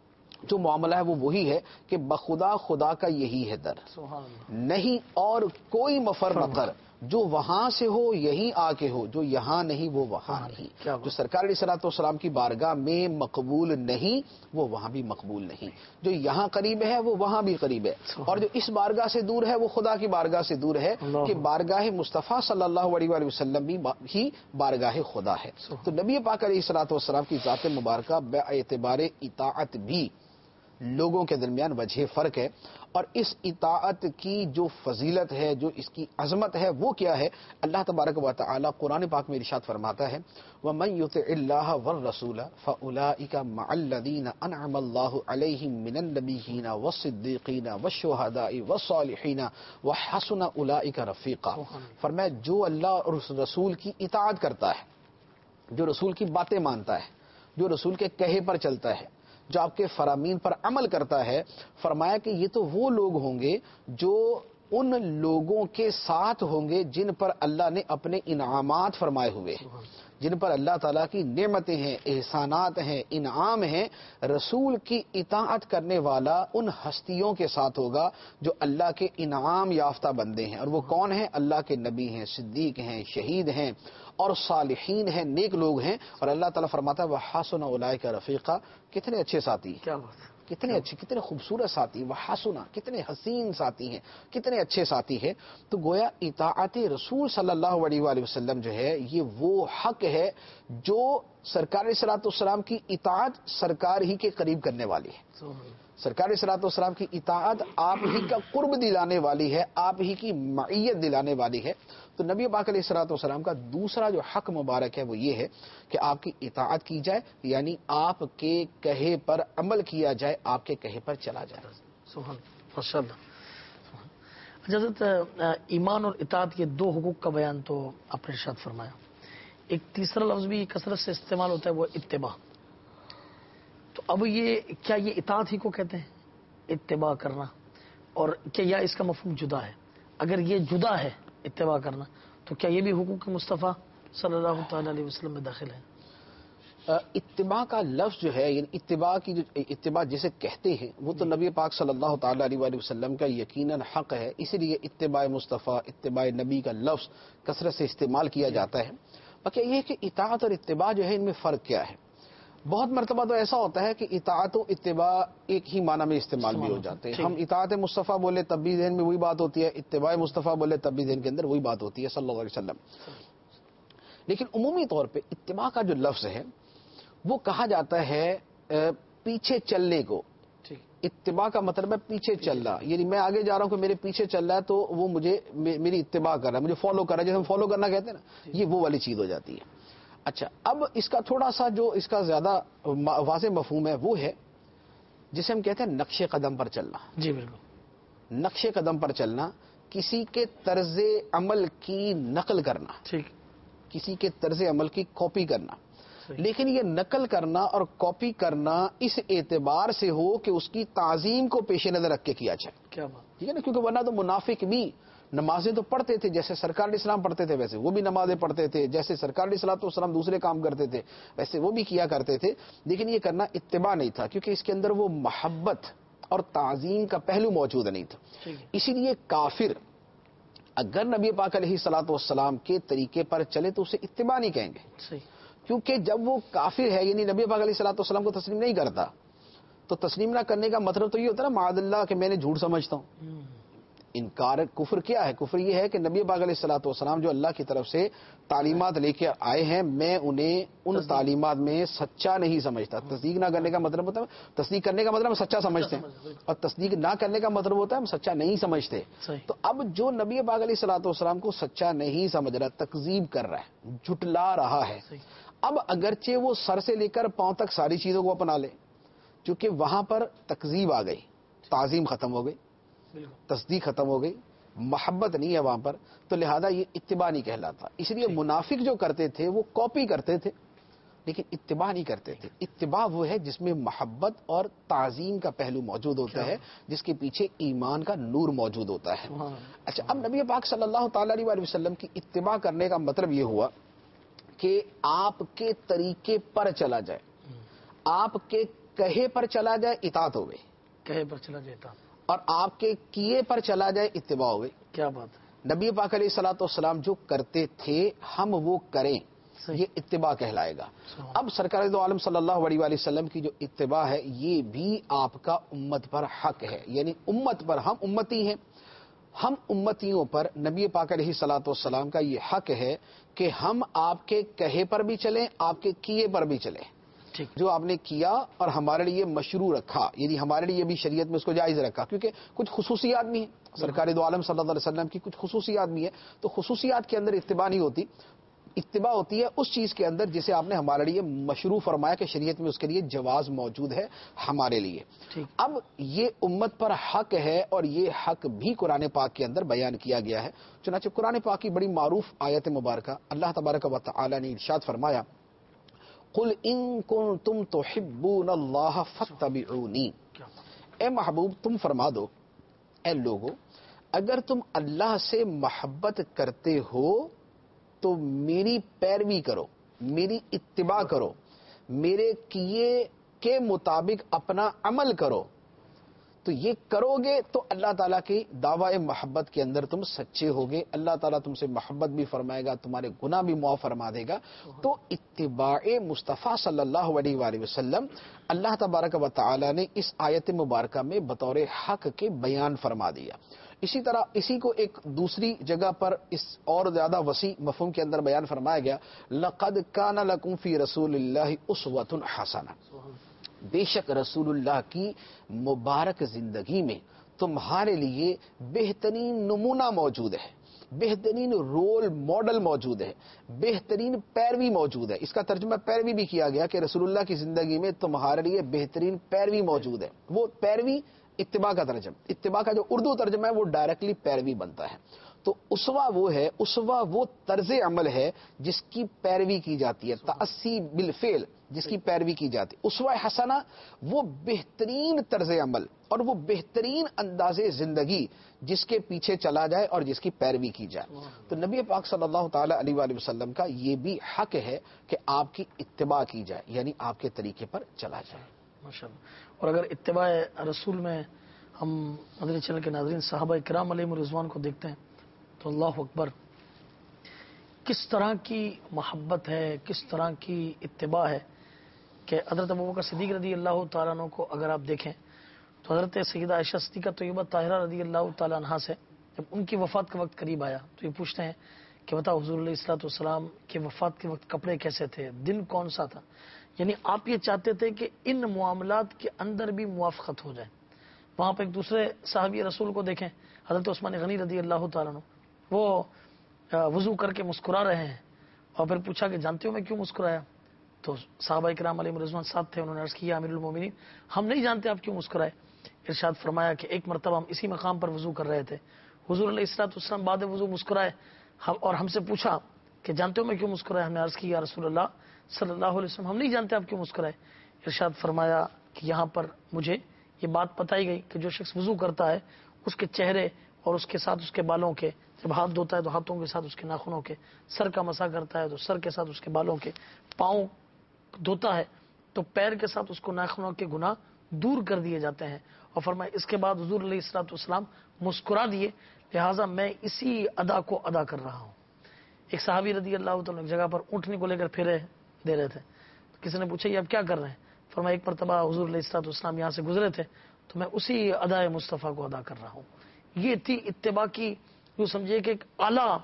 جو معاملہ ہے وہ وہی ہے کہ بخدا خدا کا یہی ہے در، نہیں اور کوئی مفر مقر، جو وہاں سے ہو یہیں آ کے ہو، جو یہاں نہیں وہ وہاں نہیں. جو سرکار علیہ الصلوۃ والسلام کی بارگاہ میں مقبول نہیں وہ وہاں بھی مقبول نہیں. جو یہاں قریب ہے وہ وہاں بھی قریب ہے، اور جو اس بارگاہ سے دور ہے وہ خدا کی بارگاہ سے دور ہے. کہ بارگاہ مصطفیٰ صلی اللہ علیہ وسلم بھی ہی بارگاہ خدا ہے. تو نبی پاک علیہ الصلوۃ والسلام کی ذات مبارکہ بے اعتبار اطاعت بھی لوگوں کے درمیان وجہ فرق ہے. اور اس اطاعت کی جو فضیلت ہے، جو اس کی عظمت ہے، وہ کیا ہے؟ اللہ تبارک و تعالی قرآن پاک میں ارشاد فرماتا ہے وَمَن يُطِعِ اللَّهَ وَالرَّسُولَ فَأُولَٰئِكَ مَعَ الَّذِينَ أَنْعَمَ اللَّهُ عَلَيْهِم مِّنَ النَّبِيِّينَ وَالصِّدِّيقِينَ وَالشُّهَدَاءِ وَالصَّالِحِينَ وَحَسُنَ أُولَٰئِكَ رَفِيقًا. فرمایا جو اللہ اور اس رسول کی اطاعت کرتا ہے، جو رسول کی باتیں مانتا ہے، جو رسول کے کہے پر چلتا ہے، جو آپ کے فرامین پر عمل کرتا ہے، فرمایا کہ یہ تو وہ لوگ ہوں گے جو ان لوگوں کے ساتھ ہوں گے جن پر اللہ نے اپنے انعامات فرمائے ہوئے ہیں، جن پر اللہ تعالیٰ کی نعمتیں ہیں، احسانات ہیں، انعام ہیں. رسول کی اطاعت کرنے والا ان ہستیوں کے ساتھ ہوگا جو اللہ کے انعام یافتہ بندے ہیں. اور وہ کون ہیں؟ اللہ کے نبی ہیں، صدیق ہیں، شہید ہیں اور صالحین ہیں، نیک لوگ ہیں. اور اللہ تعالیٰ فرماتا ہے وَحَسُنَ أُولَٰئِكَ رَفِيقًا. کتنے اچھے ساتھی ہیں، کیا بات، کتنے اچھے، کتنے خوبصورت ساتھی، وحسنہ، کتنے حسین ساتھی ہیں، کتنے اچھے ساتھی ہیں. تو گویا اطاعت رسول صلی اللہ علیہ وآلہ وسلم جو ہے یہ وہ حق ہے جو سرکار علیہ الصلوۃ والسلام کی اطاعت سرکار ہی کے قریب کرنے والی ہے. سرکار علیہ الصلوۃ والسلام کی اطاعت آپ ہی کا قرب دلانے والی ہے، آپ ہی کی معیت دلانے والی ہے. تو نبی پاک علیہ الصلوۃ والسلام کا دوسرا جو حق مبارک ہے وہ یہ ہے کہ آپ کی اطاعت کی جائے، یعنی آپ کے کہے پر عمل کیا جائے، آپ کے کہے پر چلا جائے. سبحان ماشاء اللہ. حضرت ایمان اور اطاعت کے دو حقوق کا بیان تو آپ نے ارشاد فرمایا. ایک تیسرا لفظ بھی کثرت سے استعمال ہوتا ہے وہ اتباع. تو اب کیا یہ اطاعت ہی کو کہتے ہیں اتباع کرنا، اور کیا یا اس کا مفہوم جدا ہے؟ اگر یہ جدا ہے اتباع کرنا تو کیا یہ بھی حقوق مصطفیٰ صلی اللہ تعالی علیہ وسلم میں داخل ہے؟ اتباع کا لفظ جو ہے، یعنی اتباع کی جو اتباع جسے کہتے ہیں وہ تو نبی پاک صلی اللہ تعالی علیہ وآلہ وسلم کا یقیناً حق ہے. اسی لیے اتباع مصطفیٰ، اتباع نبی کا لفظ کثرت سے استعمال کیا جاتا ہے. باقی یہ کہ اطاعت اور اتباع جو ہے ان میں فرق کیا ہے؟ بہت مرتبہ تو ایسا ہوتا ہے کہ اطاعت و اتباع ایک ہی معنی میں استعمال بھی ہو جاتے ہیں. ہم اطاعت مصطفیٰ بولے تب بھی ذہن میں وہی بات ہوتی ہے، اتباع مصطفیٰ بولے تب بھی ذہن کے اندر وہی بات ہوتی ہے صلی اللہ علیہ وسلم. لیکن عمومی طور پہ اتباع کا جو لفظ ہے وہ کہا جاتا ہے پیچھے چلنے کو، اتباع کا مطلب ہے پیچھے چلنا، یعنی میں آگے جا رہا ہوں کہ میرے پیچھے چل رہا ہے تو وہ مجھے میری اتباع کر رہا ہے، مجھے فالو کر رہا ہے، جیسے ہم فالو کرنا کہتے ہیں نا، یہ وہ والی چیز ہو جاتی ہے۔ اچھا، اب اس کا تھوڑا سا جو اس کا زیادہ واضح مفہوم ہے وہ ہے جسے ہم کہتے ہیں نقش قدم پر چلنا۔ جی بالکل، نقش قدم پر چلنا، کسی کے طرز عمل کی نقل کرنا، ٹھیک، کسی کے طرز عمل کی کاپی کرنا، صحیح، لیکن یہ نقل کرنا اور کاپی کرنا اس اعتبار سے ہو کہ اس کی تعظیم کو پیش نظر رکھ کے کیا جائے، کیا بات، ٹھیک ہے نا، کیونکہ ورنہ تو منافق بھی نمازیں تو پڑھتے تھے جیسے سرکار علیہ السلام پڑھتے تھے، ویسے وہ بھی نمازیں پڑھتے تھے، جیسے سرکار علیہ السلام دوسرے کام کرتے تھے ویسے وہ بھی کیا کرتے تھے، لیکن یہ کرنا اتباع نہیں تھا، کیونکہ اس کے اندر وہ محبت اور تعظیم کا پہلو موجود نہیں تھا۔ ٹھیک ہے، اسی لیے کافر اگر نبی پاک علیہ الصلوۃ والسلام کے طریقے پر چلے تو اسے اتباع نہیں کہیں گے، صحیح، کیونکہ جب وہ کافر ہے یعنی نبی پاک علیہ الصلوۃ والسلام کو تسلیم نہیں کرتا، تو تسلیم نہ کرنے کا مطلب تو یہ ہوتا ہے نا معاذ اللہ کہ میں نے جھوٹ سمجھتا ہوں۔ انکار کفر کیا ہے؟ کفر یہ ہے کہ نبی پاک علیہ الصلوۃ والسلام جو اللہ کی طرف سے تعلیمات لے کے آئے ہیں میں انہیں ان تعلیمات میں سچا نہیں سمجھتا۔ تصدیق نہ کرنے کا مطلب ہوتا ہے، تصدیق کرنے کا مطلب ہم سچا سمجھتے ہیں، اور تصدیق نہ کرنے کا مطلب ہوتا ہے ہم سچا نہیں سمجھتے۔ صحیح، تو اب جو نبی پاک علیہ الصلوۃ والسلام کو سچا نہیں سمجھ رہا، تکذیب کر رہا ہے، جھٹلا رہا ہے، صحیح، اب اگرچہ وہ سر سے لے کر پاؤں تک ساری چیزوں کو اپنا لے، چونکہ وہاں پر تکذیب آ گئی، تعظیم ختم ہو گئی، بالکل، تصدیق ختم ہو گئی، محبت نہیں ہے وہاں پر، تو لہذا یہ اتباع نہیں کہلاتا۔ اس لیے منافق جو کرتے تھے وہ کاپی کرتے تھے لیکن اتباع نہیں کرتے تھے۔ اتباع وہ ہے جس میں محبت اور تعظیم کا پہلو موجود ہوتا ہے، جس کے پیچھے ایمان کا نور موجود ہوتا ہے۔ اچھا، اب نبی پاک صلی اللہ تعالی علیہ وسلم کی اتباع کرنے کا مطلب یہ ہوا کہ آپ کے طریقے پر چلا جائے، آپ کے کہے پر چلا جائے، اطاعت ہو گئی، کہے پر چلا جاتا، اور آپ کے کیے پر چلا جائے، اتباع ہو گئی۔ کیا بات ہے، نبی پاک علیہ الصلوۃ والسلام جو کرتے تھے ہم وہ کریں، صحیح، یہ اتباع کہلائے گا۔ اب سرکار دو عالم صلی اللہ علیہ وآلہ وسلم کی جو اتباع ہے یہ بھی آپ کا امت پر حق ہے، یعنی امت پر، ہم امتی ہیں، ہم امتیوں پر نبی پاک علیہ الصلوۃ والسلام کا یہ حق ہے کہ ہم آپ کے کہے پر بھی چلیں، آپ کے کیے پر بھی چلیں۔ ٹھیک، جو آپ نے کیا اور ہمارے لیے مشروع رکھا، یعنی ہمارے لیے بھی شریعت میں اس کو جائز رکھا، کیونکہ کچھ خصوصیات بھی ہیں، سرکار دو عالم صلی اللہ علیہ وسلم کی کچھ خصوصیات بھی ہیں، تو خصوصیات کے اندر اتباع نہیں ہوتی، اتباع ہوتی ہے اس چیز کے اندر جسے آپ نے ہمارے لیے مشروع فرمایا کہ شریعت میں اس کے لیے جواز موجود ہے ہمارے لیے۔ ٹھیک، اب یہ امت پر حق ہے اور یہ حق بھی قرآن پاک کے اندر بیان کیا گیا ہے۔ چنانچہ قرآن پاک کی بڑی معروف آیت مبارکہ اللہ تبارک و تعالی نے ارشاد فرمایا، قل ان کنتم تحبون اللہ فاتبعونی، کیا، اے محبوب تم فرما دو، اے لوگو اگر تم اللہ سے محبت کرتے ہو تو میری پیروی کرو، میری اتباع کرو، میرے کیے کے مطابق اپنا عمل کرو، تو یہ کرو گے تو اللہ تعالیٰ کی دعوی محبت کے اندر تم سچے ہوگے، اللہ تعالیٰ تم سے محبت بھی فرمائے گا، تمہارے گناہ بھی معاف فرما دے گا۔ تو اتباع مصطفیٰ صلی اللہ علیہ وآلہ وسلم اللہ تبارک و تعالیٰ نے اس آیت مبارکہ میں بطور حق کے بیان فرما دیا۔ اسی طرح اسی کو ایک دوسری جگہ پر اس اور زیادہ وسیع مفہوم کے اندر بیان فرمایا گیا، لقد کان لکم فی رسول اللہ اسوۃ حسنہ، بے شک رسول اللہ کی مبارک زندگی میں تمہارے لیے بہترین نمونہ موجود ہے، بہترین رول ماڈل موجود ہے، بہترین پیروی موجود ہے۔ اس کا ترجمہ پیروی بھی کیا گیا کہ رسول اللہ کی زندگی میں تمہارے لیے بہترین پیروی موجود ہے۔ وہ پیروی اتباع کا ترجمہ، اتباع کا جو اردو ترجمہ ہے وہ ڈائریکٹلی پیروی بنتا ہے۔ تو اسوا وہ ہے، اسوا وہ طرز عمل ہے جس کی پیروی کی جاتی ہے، تأسی بالفعل جس کی پیروی کی جاتی ہے۔ اسوہ حسنہ وہ بہترین طرز عمل اور وہ بہترین انداز زندگی جس کے پیچھے چلا جائے اور جس کی پیروی کی جائے۔ تو نبی پاک صلی اللہ تعالی علیہ وآلہ وسلم کا یہ بھی حق ہے کہ آپ کی اتباع کی جائے، یعنی آپ کے طریقے پر چلا جائے۔ ماشاءاللہ۔ اور اگر اتباع رسول میں ہم مدنی چینل کے ناظرین صحابہ کرام علیہم رضوان کو دیکھتے ہیں تو اللہ اکبر، کس طرح کی محبت ہے، کس طرح کی اتباع ہے کہ حضرت ابوبکر صدیق رضی اللہ تعالیٰ عنہ کو اگر آپ دیکھیں تو حضرت سیدہ عائشہ صدیقہ طیبہ طاہرہ رضی اللہ تعالیٰ عنہا سے جب ان کی وفات کا وقت قریب آیا تو یہ پوچھتے ہیں کہ بتا حضور علیہ الصلوۃ والسلام کے وفات کے وقت کپڑے کیسے تھے، دن کون سا تھا، یعنی آپ یہ چاہتے تھے کہ ان معاملات کے اندر بھی موافقت ہو جائے، وہاں پہ ایک دوسرے صحابی رسول کو دیکھیں، حضرت عثمان غنی رضی اللہ تعالیٰ عنہ، وہ وضو کر کے مسکرا رہے ہیں، اور پھر پوچھا کہ جانتے ہو میں کیوں مسکرایا؟ تو صحابہ کرام علیہ رضوان ساتھ تھے، انہوں نے عرض کیا امیر المومنین ہم نہیں جانتے آپ کیوں مسکرائے۔ ارشاد فرمایا کہ ایک مرتبہ ہم اسی مقام پر وضو کر رہے تھے، حضور علیہ الصلوۃ والسلام بعد وضو مسکرائے اور ہم سے پوچھا کہ جانتے ہو میں کیوں مسکرایا؟ ہم نے عرض کیا رسول اللہ صلی اللہ علیہ وسلم ہم نہیں جانتے آپ کیوں مسکرائے۔ ارشاد فرمایا کہ یہاں پر مجھے یہ بات بتائی گئی کہ جو شخص وضو کرتا ہے اس کے چہرے اور اس کے ساتھ اس کے بالوں کے، جب ہاتھ دھوتا ہے تو ہاتھوں کے ساتھ اس کے ناخنوں کے، سر کا مسح کرتا ہے تو سر کے ساتھ اس کے بالوں کے، پاؤں دھوتا ہے تو پیر کے ساتھ اس کو ناخنوں کے گناہ دور کر دیے جاتے ہیں۔ اور فرمایا اس کے بعد حضور علیہ الصلوۃ والسلام مسکرا دیے، لہٰذا میں اسی ادا کو ادا کر رہا ہوں۔ ایک صحابی رضی اللہ تعالیٰ ایک جگہ پر اونٹنی کو لے کر پھیرے دے رہے تھے، کسی نے پوچھا یہ آپ کیا کر رہے ہیں؟ فرمایا ایک مرتبہ حضور علیہ الصلوۃ والسلام یہاں سے گزرے تھے تو میں اسی ادائے مصطفیٰ کو ادا کر رہا ہوں۔ یہ تھی اتباع کی، جو سمجھیے کہ ایک اعلیٰ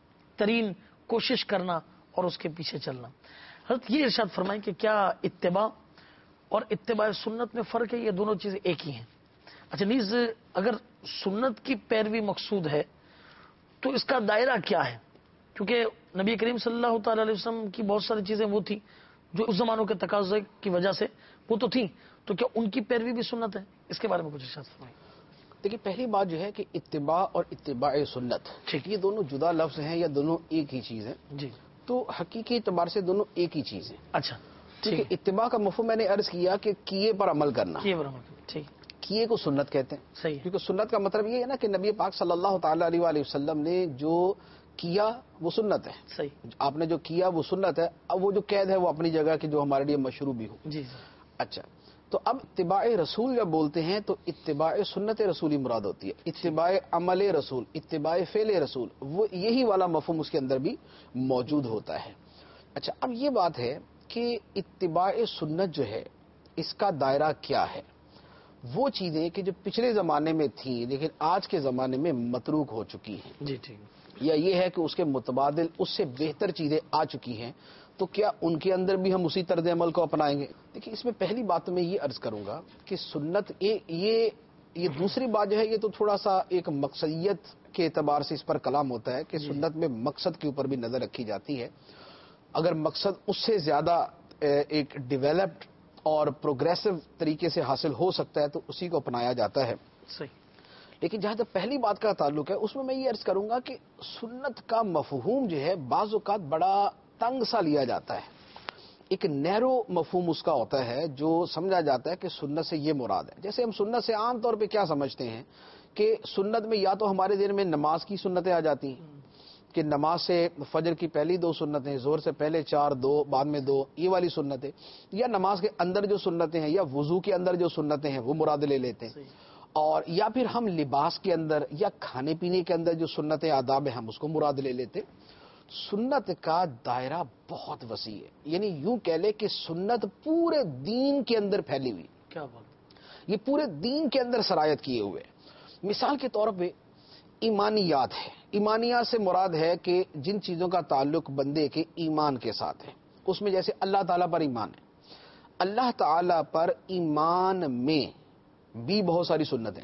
ترین کوشش کرنا اور اس کے پیچھے چلنا۔ حضرت یہ ارشاد فرمائیں کہ کیا اتباع اور اتباع سنت میں فرق ہے؟ یہ دونوں چیزیں ایک ہی ہیں؟ اچھا نیز اگر سنت کی پیروی مقصود ہے تو اس کا دائرہ کیا ہے؟ کیونکہ نبی کریم صلی اللہ تعالی علیہ وسلم کی بہت ساری چیزیں وہ تھی جو اس زمانوں کے تقاضے کی وجہ سے وہ تو تھیں، تو کیا ان کی پیروی بھی سنت ہے؟ اس کے بارے میں کچھ ارشاد فرمائیں۔ دیکھیے پہلی بات جو ہے کہ اتباع اور اتباع سنت یہ دونوں جدا لفظ ہیں یا دونوں ایک ہی چیز ہے؟ جی تو حقیقی اعتبار سے دونوں ایک ہی چیز ہیں۔ اچھا کیونکہ اتباع کا مفہوم میں نے عرض کیا کہ کیے پر عمل کرنا، ٹھیک کیے کو سنت کہتے ہیں۔ صحیح، کیونکہ سنت کا مطلب یہ ہے نا کہ نبی پاک صلی اللہ تعالی علیہ وآلہ وسلم نے جو کیا وہ سنت ہے، صحیح، آپ نے جو کیا وہ سنت ہے۔ اب وہ جو قید ہے وہ اپنی جگہ کہ جو ہمارے لیے مشروع بھی ہو۔ جی اچھا، تو اب اتباع رسول جب بولتے ہیں تو اتباع سنت رسولی مراد ہوتی ہے، اتباع عمل رسول، اتباع فعل رسول، وہ یہی والا مفہوم اس کے اندر بھی موجود ہوتا ہے۔ اچھا اب یہ بات ہے کہ اتباع سنت جو ہے اس کا دائرہ کیا ہے؟ وہ چیزیں کہ جو پچھلے زمانے میں تھیں لیکن آج کے زمانے میں متروک ہو چکی ہیں، جی ٹھیک، یا یہ ہے کہ اس کے متبادل اس سے بہتر چیزیں آ چکی ہیں، تو کیا ان کے اندر بھی ہم اسی طرز عمل کو اپنائیں گے؟ دیکھیے اس میں پہلی بات تو میں یہ عرض کروں گا کہ سنت یہ دوسری بات جو ہے یہ تو تھوڑا سا ایک مقصدیت کے اعتبار سے اس پر کلام ہوتا ہے کہ سنت میں مقصد کے اوپر بھی نظر رکھی جاتی ہے۔ اگر مقصد اس سے زیادہ ایک ڈیولپڈ اور پروگریسو طریقے سے حاصل ہو سکتا ہے تو اسی کو اپنایا جاتا ہے۔ صحیح، لیکن جہاں تک پہلی بات کا تعلق ہے اس میں یہ عرض کروں گا کہ سنت کا مفہوم جو ہے بعض اوقات بڑا تنگ سا لیا جاتا ہے، ایک نیرو مفہوم اس کا ہوتا ہے جو سمجھا جاتا ہے کہ سنت سے یہ مراد ہے۔ جیسے ہم سنت سے عام طور پہ کیا سمجھتے ہیں کہ سنت میں یا تو ہمارے ذہن میں نماز کی سنتیں آ جاتی ہیں کہ نماز سے فجر کی پہلی 2 سنتیں، ظہر سے پہلے 4 2 بعد میں 2، یہ والی سنتیں، یا نماز کے اندر جو سنتیں ہیں یا وضو کے اندر جو سنتیں ہیں وہ مراد لے لیتے ہیں، اور یا پھر ہم لباس کے اندر یا کھانے پینے کے اندر جو سنتیں آداب ہیں ہم اس کو مراد لے لیتے۔ سنت کا دائرہ بہت وسیع ہے، یعنی یوں کہہ لے کہ سنت پورے دین کے اندر پھیلی ہوئی، کیا بات، یہ پورے دین کے اندر سرایت کیے ہوئے۔ مثال کے طور پہ ایمانیات ہے، ایمانیات سے مراد ہے کہ جن چیزوں کا تعلق بندے کے ایمان کے ساتھ ہے، اس میں جیسے اللہ تعالیٰ پر ایمان ہے، اللہ تعالیٰ پر ایمان میں بھی بہت ساری سنتیں،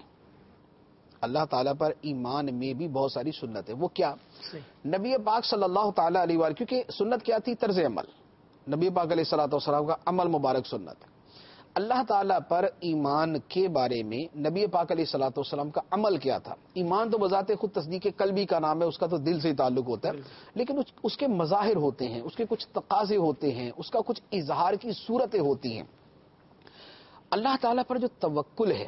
اللہ تعالیٰ پر ایمان میں بھی بہت ساری سنتیں۔ وہ کیا؟ نبی پاک صلی اللہ تعالیٰ علیہ وآلہ، کیونکہ سنت کیا تھی؟ طرز عمل، نبی پاک علیہ الصلوۃ والسلام کا عمل مبارک سنت ہے۔ اللہ تعالیٰ پر ایمان کے بارے میں نبی پاک علیہ الصلوۃ والسلام کا عمل کیا تھا؟ ایمان تو بذات خود تصدیق قلبی کا نام ہے، اس کا تو دل سے ہی تعلق ہوتا ہے، لیکن اس کے مظاہر ہوتے ہیں، اس کے کچھ تقاضے ہوتے ہیں، اس کا کچھ اظہار کی صورتیں ہوتی ہیں۔ اللہ تعالیٰ پر جو توکل ہے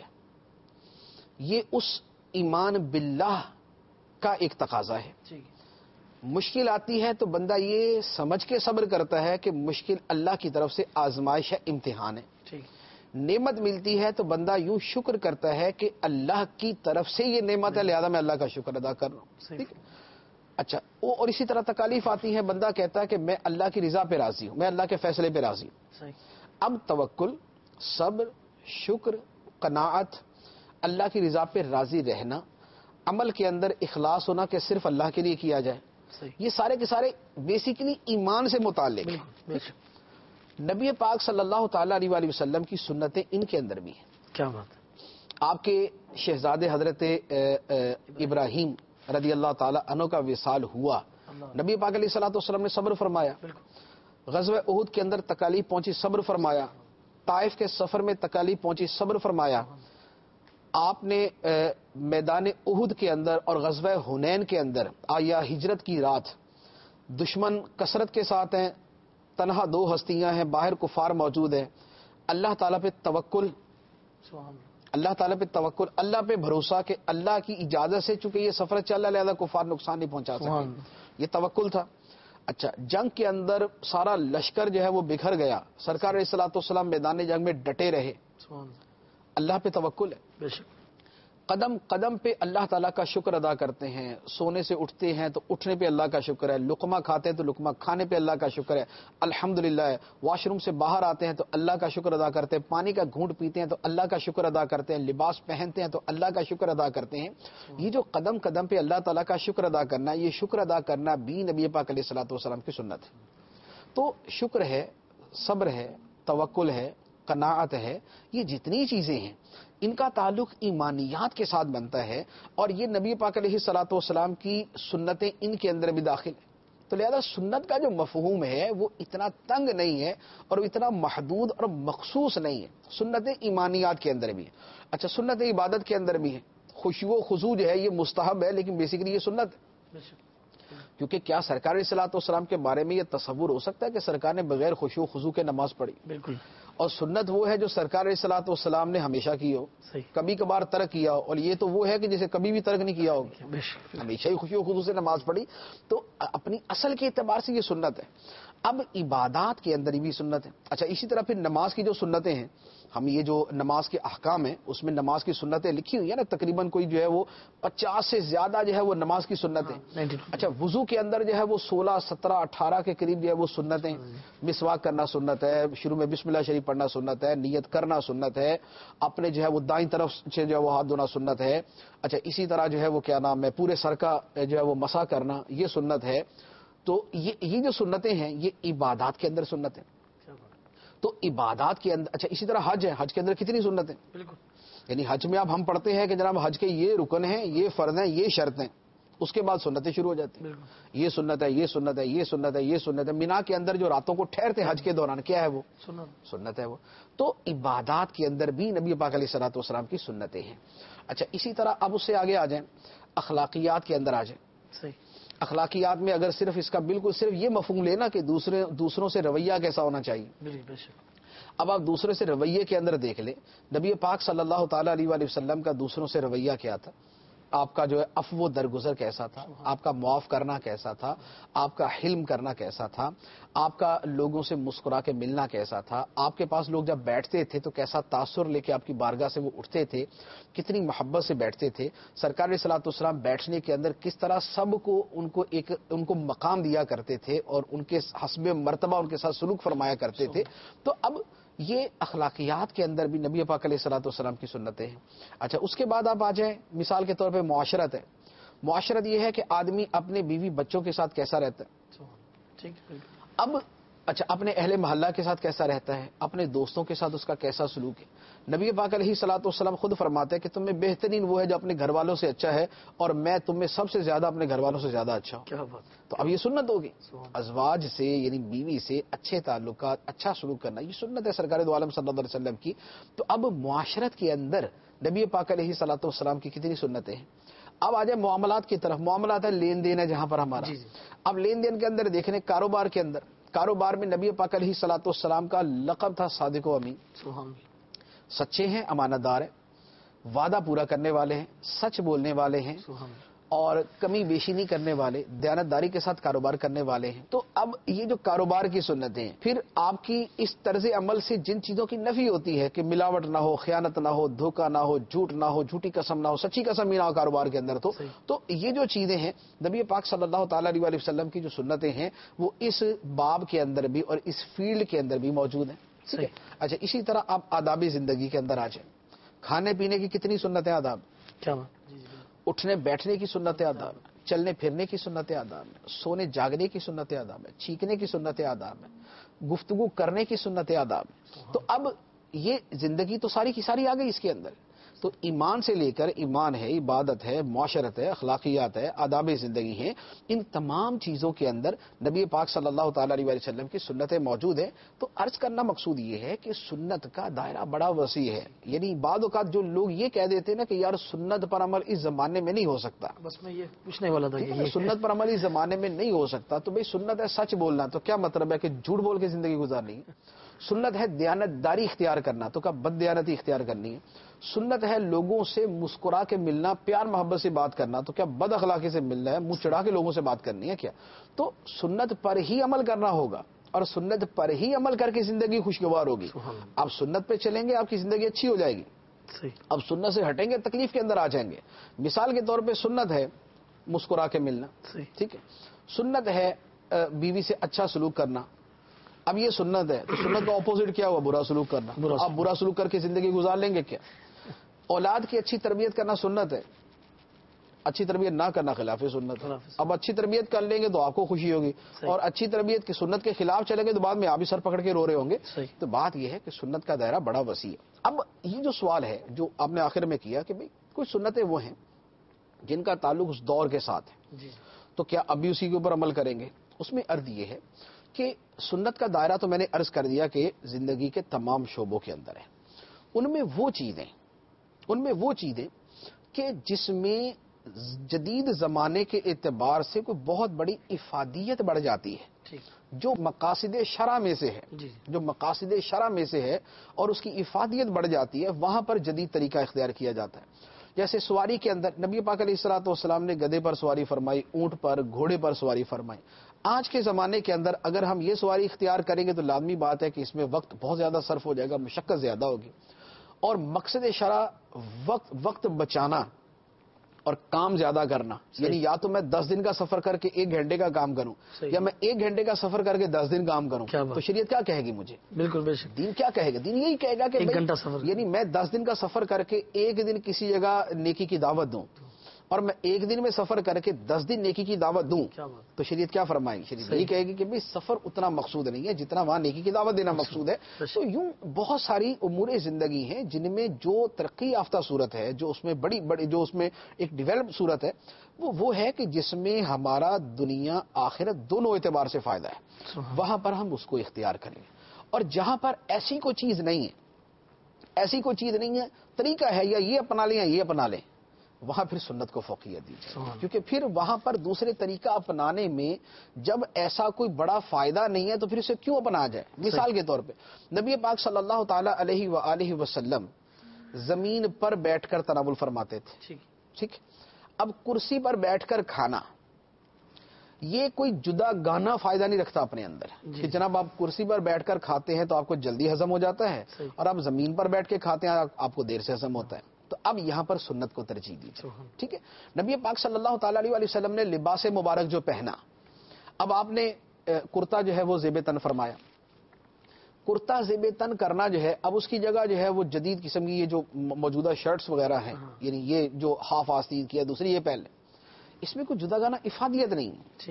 یہ اس ایمان باللہ کا ایک تقاضا ہے۔ مشکل آتی ہے تو بندہ یہ سمجھ کے صبر کرتا ہے کہ مشکل اللہ کی طرف سے آزمائش ہے، امتحان ہے۔ نعمت ملتی ہے تو بندہ یوں شکر کرتا ہے کہ اللہ کی طرف سے یہ نعمت ہے، لہذا میں اللہ کا شکر ادا کر رہا ہوں۔ ٹھیک ہے، اچھا، اور اسی طرح تکالیف آتی ہے، بندہ کہتا ہے کہ میں اللہ کی رضا پہ راضی ہوں، میں اللہ کے فیصلے پہ راضی ہوں۔ اب توکل، صبر، شکر، قناعت، اللہ کی رضا پہ راضی رہنا، عمل کے اندر اخلاص ہونا کہ صرف اللہ کے لیے کیا جائے، یہ سارے کے سارے بیسیکلی ایمان سے متعلق ہیں۔ نبی پاک صلی اللہ تعالی علیہ وآلہ وسلم کی سنتیں ان کے اندر بھی ہیں۔ کیا بات ہے۔ آپ کے شہزادے حضرت ابراہیم رضی اللہ تعالی عنہ کا وصال ہوا، نبی پاک علیہ الصلوۃ والسلام نے صبر فرمایا، غزوہ احد کے اندر تکالیف پہنچی، صبر فرمایا، طائف کے سفر میں تکالیف پہنچی، صبر فرمایا، آپ نے میدان احد کے اندر اور غزوہ حنین کے اندر آیا ہجرت کی رات، دشمن کثرت کے ساتھ ہیں، تنہا دو ہستیاں ہیں، باہر کفار موجود ہیں، اللہ تعالیٰ پہ توکل، اللہ تعالیٰ پہ توکل، اللہ پہ بھروسہ کہ اللہ کی اجازت سے چونکہ یہ سفر چل رہا ہے کفار نقصان نہیں پہنچا سکے، یہ توکل تھا۔ اچھا، جنگ کے اندر سارا لشکر جو ہے وہ بکھر گیا، سرکار علیہ الصلوۃ والسلام میدان جنگ میں ڈٹے رہے، اللہ پہ توکل ہے، قدم قدم پہ اللہ تعالیٰ کا شکر ادا کرتے ہیں، سونے سے اٹھتے ہیں تو اٹھنے پہ اللہ کا شکر ہے، لقمہ کھاتے ہیں تو لقمہ کھانے پہ اللہ کا شکر ہے، الحمدللہ ہے، واش روم سے باہر آتے ہیں تو اللہ کا شکر ادا کرتے ہیں، پانی کا گھونٹ پیتے ہیں تو اللہ کا شکر ادا کرتے ہیں، لباس پہنتے ہیں تو اللہ کا شکر ادا کرتے ہیں۔ یہ جو قدم قدم پہ اللہ تعالیٰ کا شکر ادا کرنا، یہ شکر ادا کرنا بھی نبی پاک علیہ الصلوۃ والسلام کی سنت ہے۔ تو شکر ہے، صبر ہے، توکل ہے، قناعت ہے، یہ جتنی چیزیں ہیں ان کا تعلق ایمانیات کے ساتھ بنتا ہے، اور یہ نبی پاک علیہ الصلوۃ والسلام کی سنتیں ان کے اندر بھی داخل ہیں۔ تو لہذا سنت کا جو مفہوم ہے وہ اتنا تنگ نہیں ہے اور اتنا محدود اور مخصوص نہیں ہے، سنتیں ایمانیات کے اندر بھی ہیں۔ اچھا، سنت عبادت کے اندر بھی ہے، خشوع و خضوع جو ہے یہ مستحب ہے، لیکن بیسیکلی یہ سنت ہے، کیونکہ کیا سرکار علیہ الصلوۃ والسلام کے بارے میں یہ تصور ہو سکتا ہے کہ سرکار نے بغیر خشوع و خضوع کے نماز پڑھی؟ بالکل۔ اور سنت وہ ہے جو سرکار علیہ الصلوۃ والسلام نے ہمیشہ کی ہو، کبھی کبھار ترک کیا ہو، اور یہ تو وہ ہے کہ جسے کبھی بھی ترک نہیں کیا ہو، ہمیشہ ہی خشوع و خضوع سے نماز پڑھی، تو اپنی اصل کے اعتبار سے یہ سنت ہے۔ اب عبادات کے اندر بھی سنت ہے۔ اچھا، اسی طرح پھر نماز کی جو سنتیں ہیں، ہم یہ جو نماز کے احکام ہیں اس میں نماز کی سنتیں لکھی ہوئی ہیں نا، تقریباً کوئی جو ہے وہ 50 سے زیادہ جو ہے وہ نماز کی سنتیں۔ اچھا، وضو کے اندر جو ہے وہ 16 17 18 کے قریب جو ہے وہ سنتیں، مسواک کرنا سنت ہے، شروع میں بسم اللہ شریف پڑھنا سنت ہے، نیت کرنا سنت ہے، اپنے جو ہے وہ دائیں طرف سے جو ہے وہ ہاتھ دھونا سنت ہے۔ اچھا، اسی طرح جو ہے وہ کیا نام ہے، پورے سر کا جو ہے وہ مسح کرنا یہ سنت ہے۔ تو یہ جو سنتیں ہیں یہ عبادات کے اندر سنت ہیں۔ تو عبادات کے اندر، اچھا اسی طرح حج ہے، حج کے اندر کتنی سنت ہیں؟ بالکل، یعنی حج میں اب ہم پڑھتے ہیں کہ جناب حج کے یہ رکن ہیں، یہ فرض ہیں، یہ شرط ہیں، اس کے بعد سنتیں شروع ہو جاتی ہیں، یہ سنت ہے، یہ سنت ہے، یہ سنت ہے، یہ سنت ہے۔ مینا کے اندر جو راتوں کو ٹھہرتے حج کے دوران، کیا ہے وہ؟ سنت ہے وہ۔ تو عبادات کے اندر بھی نبی پاک علیہ الصلوۃ والسلام کی سنتیں ہیں۔ اچھا، اسی طرح اب اس سے آگے آ جائیں، اخلاقیات کے اندر آ جائیں۔ اخلاقیات میں اگر صرف اس کا بالکل صرف یہ مفہوم لینا کہ دوسروں سے رویہ کیسا ہونا چاہیے، اب آپ دوسرے سے رویے کے اندر دیکھ لیں، نبی پاک صلی اللہ تعالی علیہ وآلہ وسلم کا دوسروں سے رویہ کیا تھا، آپ کا جو ہے عفو و درگزر کیسا تھا، آپ کا معاف کرنا کیسا تھا، آپ کا حلم کرنا کیسا تھا، آپ کا لوگوں سے مسکرا کے ملنا کیسا تھا، آپ کے پاس لوگ جب بیٹھتے تھے تو کیسا تاثر لے کے آپ کی بارگاہ سے وہ اٹھتے تھے، کتنی محبت سے بیٹھتے تھے، سرکار علیہ الصلوۃ والسلام بیٹھنے کے اندر کس طرح سب کو ان کو مقام دیا کرتے تھے اور ان کے حسب مرتبہ ان کے ساتھ سلوک فرمایا کرتے تھے۔ تو اب یہ اخلاقیات کے اندر بھی نبی پاک علیہ الصلوۃ والسلام کی سنتیں ہیں۔ اچھا، اس کے بعد آپ آ جائیں، مثال کے طور پہ معاشرت ہے۔ معاشرت یہ ہے کہ آدمی اپنے بیوی بچوں کے ساتھ کیسا رہتا ہے، اب اچھا اپنے اہل محلہ کے ساتھ کیسا رہتا ہے، اپنے دوستوں کے ساتھ اس کا کیسا سلوک ہے۔ نبی پاک علیہ الصلوۃ والسلام خود فرماتے ہیں کہ تم میں بہترین وہ ہے جو اپنے گھر والوں سے اچھا ہے، اور میں تم میں سب سے زیادہ اپنے گھر والوں سے زیادہ اچھا ہوں۔ کیا بات! تو اب یہ سنت ہوگی، ازواج سے یعنی بیوی سے اچھے تعلقات، اچھا سلوک کرنا، یہ سنت ہے سرکار دو عالم صلی اللہ علیہ وسلم کی۔ تو اب معاشرت کے اندر نبی پاک علیہ الصلوۃ والسلام کی کتنی سنتیں ہیں۔ اب آ جائے معاملات کی طرف، معاملات ہے لین دین ہے جہاں پر ہمارا، اب لین دین کے اندر دیکھنے، کاروبار کے اندر، کاروبار میں نبی پاک علیہ الصلوۃ والسلام کا لقب تھا صادق و امین، سچے ہیں، امانت دار ہیں، وعدہ پورا کرنے والے ہیں، سچ بولنے والے ہیں، اور کمی بیشی نہیں کرنے والے، دیانتداری کے ساتھ کاروبار کرنے والے ہیں۔ تو اب یہ جو کاروبار کی سنتیں ہیں، پھر آپ کی اس طرز عمل سے جن چیزوں کی نفی ہوتی ہے کہ ملاوٹ نہ ہو، خیانت نہ ہو، دھوکہ نہ ہو، جھوٹ نہ ہو، جھوٹی قسم نہ ہو، سچی قسم بھی نہ ہو کاروبار کے اندر، تو یہ جو چیزیں ہیں نبی پاک صلی اللہ تعالی علیہ وآلہ وسلم کی جو سنتیں ہیں وہ اس باب کے اندر بھی اور اس فیلڈ کے اندر بھی موجود ہیں، ٹھیک ہے۔ اچھا، اسی طرح آپ آداب زندگی کے اندر آ جائیں، کھانے پینے کی کتنی سنتیں، آداب، اٹھنے بیٹھنے کی سنت آداب ہے، چلنے پھرنے کی سنت آداب ہے، سونے جاگنے کی سنت آداب ہے، چھینکنے کی سنت آداب ہے، گفتگو کرنے کی سنت آداب ہے۔ تو اب یہ زندگی تو ساری کی ساری آ گئی اس کے اندر، تو ایمان سے لے کر ایمان ہے، عبادت ہے، معاشرت ہے، اخلاقیات ہے، آداب زندگی ہیں، ان تمام چیزوں کے اندر نبی پاک صلی اللہ تعالی علیہ وسلم کی سنتیں موجود ہیں. تو عرض کرنا مقصود یہ ہے کہ سنت کا دائرہ بڑا وسیع ہے. یعنی بعض اوقات جو لوگ یہ کہہ دیتے ہیں نا کہ یار سنت پر عمل اس زمانے میں نہیں ہو سکتا، بس میں یہ پوچھنے والا تھا کہ سنت پر عمل اس زمانے میں نہیں ہو سکتا، تو بھئی سنت ہے سچ بولنا، تو کیا مطلب ہے کہ جھوٹ بول کے زندگی گزارنی ہے؟ سنت ہے دیانت داری اختیار کرنا، تو کیا بد دیانتی اختیار کرنی ہے؟ سنت ہے لوگوں سے مسکرا کے ملنا، پیار محبت سے بات کرنا، تو کیا بد اخلاقی سے ملنا ہے، منہ چڑھا کے لوگوں سے بات کرنی ہے کیا؟ تو سنت پر ہی عمل کرنا ہوگا، اور سنت پر ہی عمل کر کے زندگی خوشگوار ہوگی. آپ سنت پہ چلیں گے آپ کی زندگی اچھی ہو جائے گی. اب سنت سے ہٹیں گے تکلیف کے اندر آ جائیں گے. مثال کے طور پہ سنت ہے مسکرا کے ملنا، ٹھیک ہے. سنت ہے بیوی سے اچھا سلوک کرنا. اب یہ سنت ہے تو سنت کا اپوزٹ کیا ہوا؟ برا سلوک کرنا. آپ برا سلوک کر کے زندگی گزار لیں گے کیا؟ اولاد کی اچھی تربیت کرنا سنت ہے، اچھی تربیت نہ کرنا خلاف سنت ہے. اب اچھی تربیت کر لیں گے تو آپ کو خوشی ہوگی، اور اچھی تربیت کی سنت کے خلاف چلیں گے تو بعد میں آپ بھی سر پکڑ کے رو رہے ہوں گے. تو بات یہ ہے کہ سنت کا دائرہ بڑا وسیع ہے. اب یہ جو سوال ہے جو آپ نے آخر میں کیا کہ بھئی کچھ سنتیں وہ ہیں جن کا تعلق اس دور کے ساتھ ہے، تو کیا ابھی اسی کے اوپر عمل کریں گے؟ اس میں عرض یہ ہے کہ سنت کا دائرہ تو میں نے عرض کر دیا کہ زندگی کے تمام شعبوں کے اندر ہے. ان میں وہ چیزیں کہ جس میں جدید زمانے کے اعتبار سے کوئی بہت بڑی افادیت بڑھ جاتی ہے، جو مقاصد شرع میں سے ہے، اور اس کی افادیت بڑھ جاتی ہے، وہاں پر جدید طریقہ اختیار کیا جاتا ہے. جیسے سواری کے اندر نبی پاک علیہ الصلوۃ والسلام نے گدھے پر سواری فرمائی، اونٹ پر، گھوڑے پر سواری فرمائی. آج کے زمانے کے اندر اگر ہم یہ سواری اختیار کریں گے تو لازمی بات ہے کہ اس میں وقت بہت زیادہ صرف ہو جائے گا، مشقت زیادہ ہوگی. اور مقصد شرع وقت بچانا اور کام زیادہ کرنا. یعنی یا تو میں 10 دن کا سفر کر کے 1 گھنٹے کا کام کروں، یا میں 1 گھنٹے کا سفر کر کے 10 دن کام کروں. تو شریعت کیا کہے گی مجھے؟ بالکل بے شک. دین کیا کہے گا؟ دین یہی کہے گا کہ 1 گھنٹہ سفر، یعنی میں 10 دن کا سفر کر کے 1 دن کسی جگہ نیکی کی دعوت دوں، اور میں 1 دن میں سفر کر کے 10 دن نیکی کی دعوت دوں، تو شریعت کیا فرمائے گی؟ شریعت یہی کہے گی کہ بھئی سفر اتنا مقصود نہیں ہے جتنا وہاں نیکی کی دعوت دینا مقصود ہے. تو یوں بہت ساری امور زندگی ہیں جن میں جو ترقی یافتہ صورت ہے، جو اس میں بڑی جو اس میں ایک ڈیولپ صورت ہے، وہ ہے کہ جس میں ہمارا دنیا آخرت دونوں اعتبار سے فائدہ ہے، وہاں پر ہم اس کو اختیار کریں. اور جہاں پر ایسی کوئی چیز نہیں ہے، طریقہ ہے یا یہ اپنا لیں یا یہ اپنا لیں، وہاں پھر سنت کو فوقیت دی جائے. کیونکہ پھر وہاں پر دوسرے طریقہ اپنانے میں جب ایسا کوئی بڑا فائدہ نہیں ہے تو پھر اسے کیوں اپنا جائے؟ مثال کے طور پہ نبی پاک صلی اللہ تعالی علیہ وآلہ وسلم زمین پر بیٹھ کر تناول فرماتے تھے. ٹھیک. اب کرسی پر بیٹھ کر کھانا یہ کوئی جدا گانا فائدہ نہیں رکھتا اپنے اندر کہ جناب آپ کرسی پر بیٹھ کر کھاتے ہیں تو آپ کو جلدی ہضم ہو جاتا ہے، اور آپ زمین پر بیٹھ کے کھاتے ہیں آپ کو دیر سے ہضم ہوتا ہے. تو اب یہاں پر سنت کو ترجیح دی جائے. ٹھیک ہے. نبی پاک صلی اللہ تعالی علیہ وسلم نے لباس مبارک جو پہنا، اب آپ نے کرتا جو ہے وہ زیب تن فرمایا. کرتا زیب تن کرنا جو ہے، اب اس کی جگہ جو ہے وہ جدید قسم کی یہ جو موجودہ شرٹس وغیرہ ہیں، یعنی یہ جو ہاف آستین کی ہے دوسری یہ پہن لیں، اس میں کوئی جدا گانا افادیت نہیں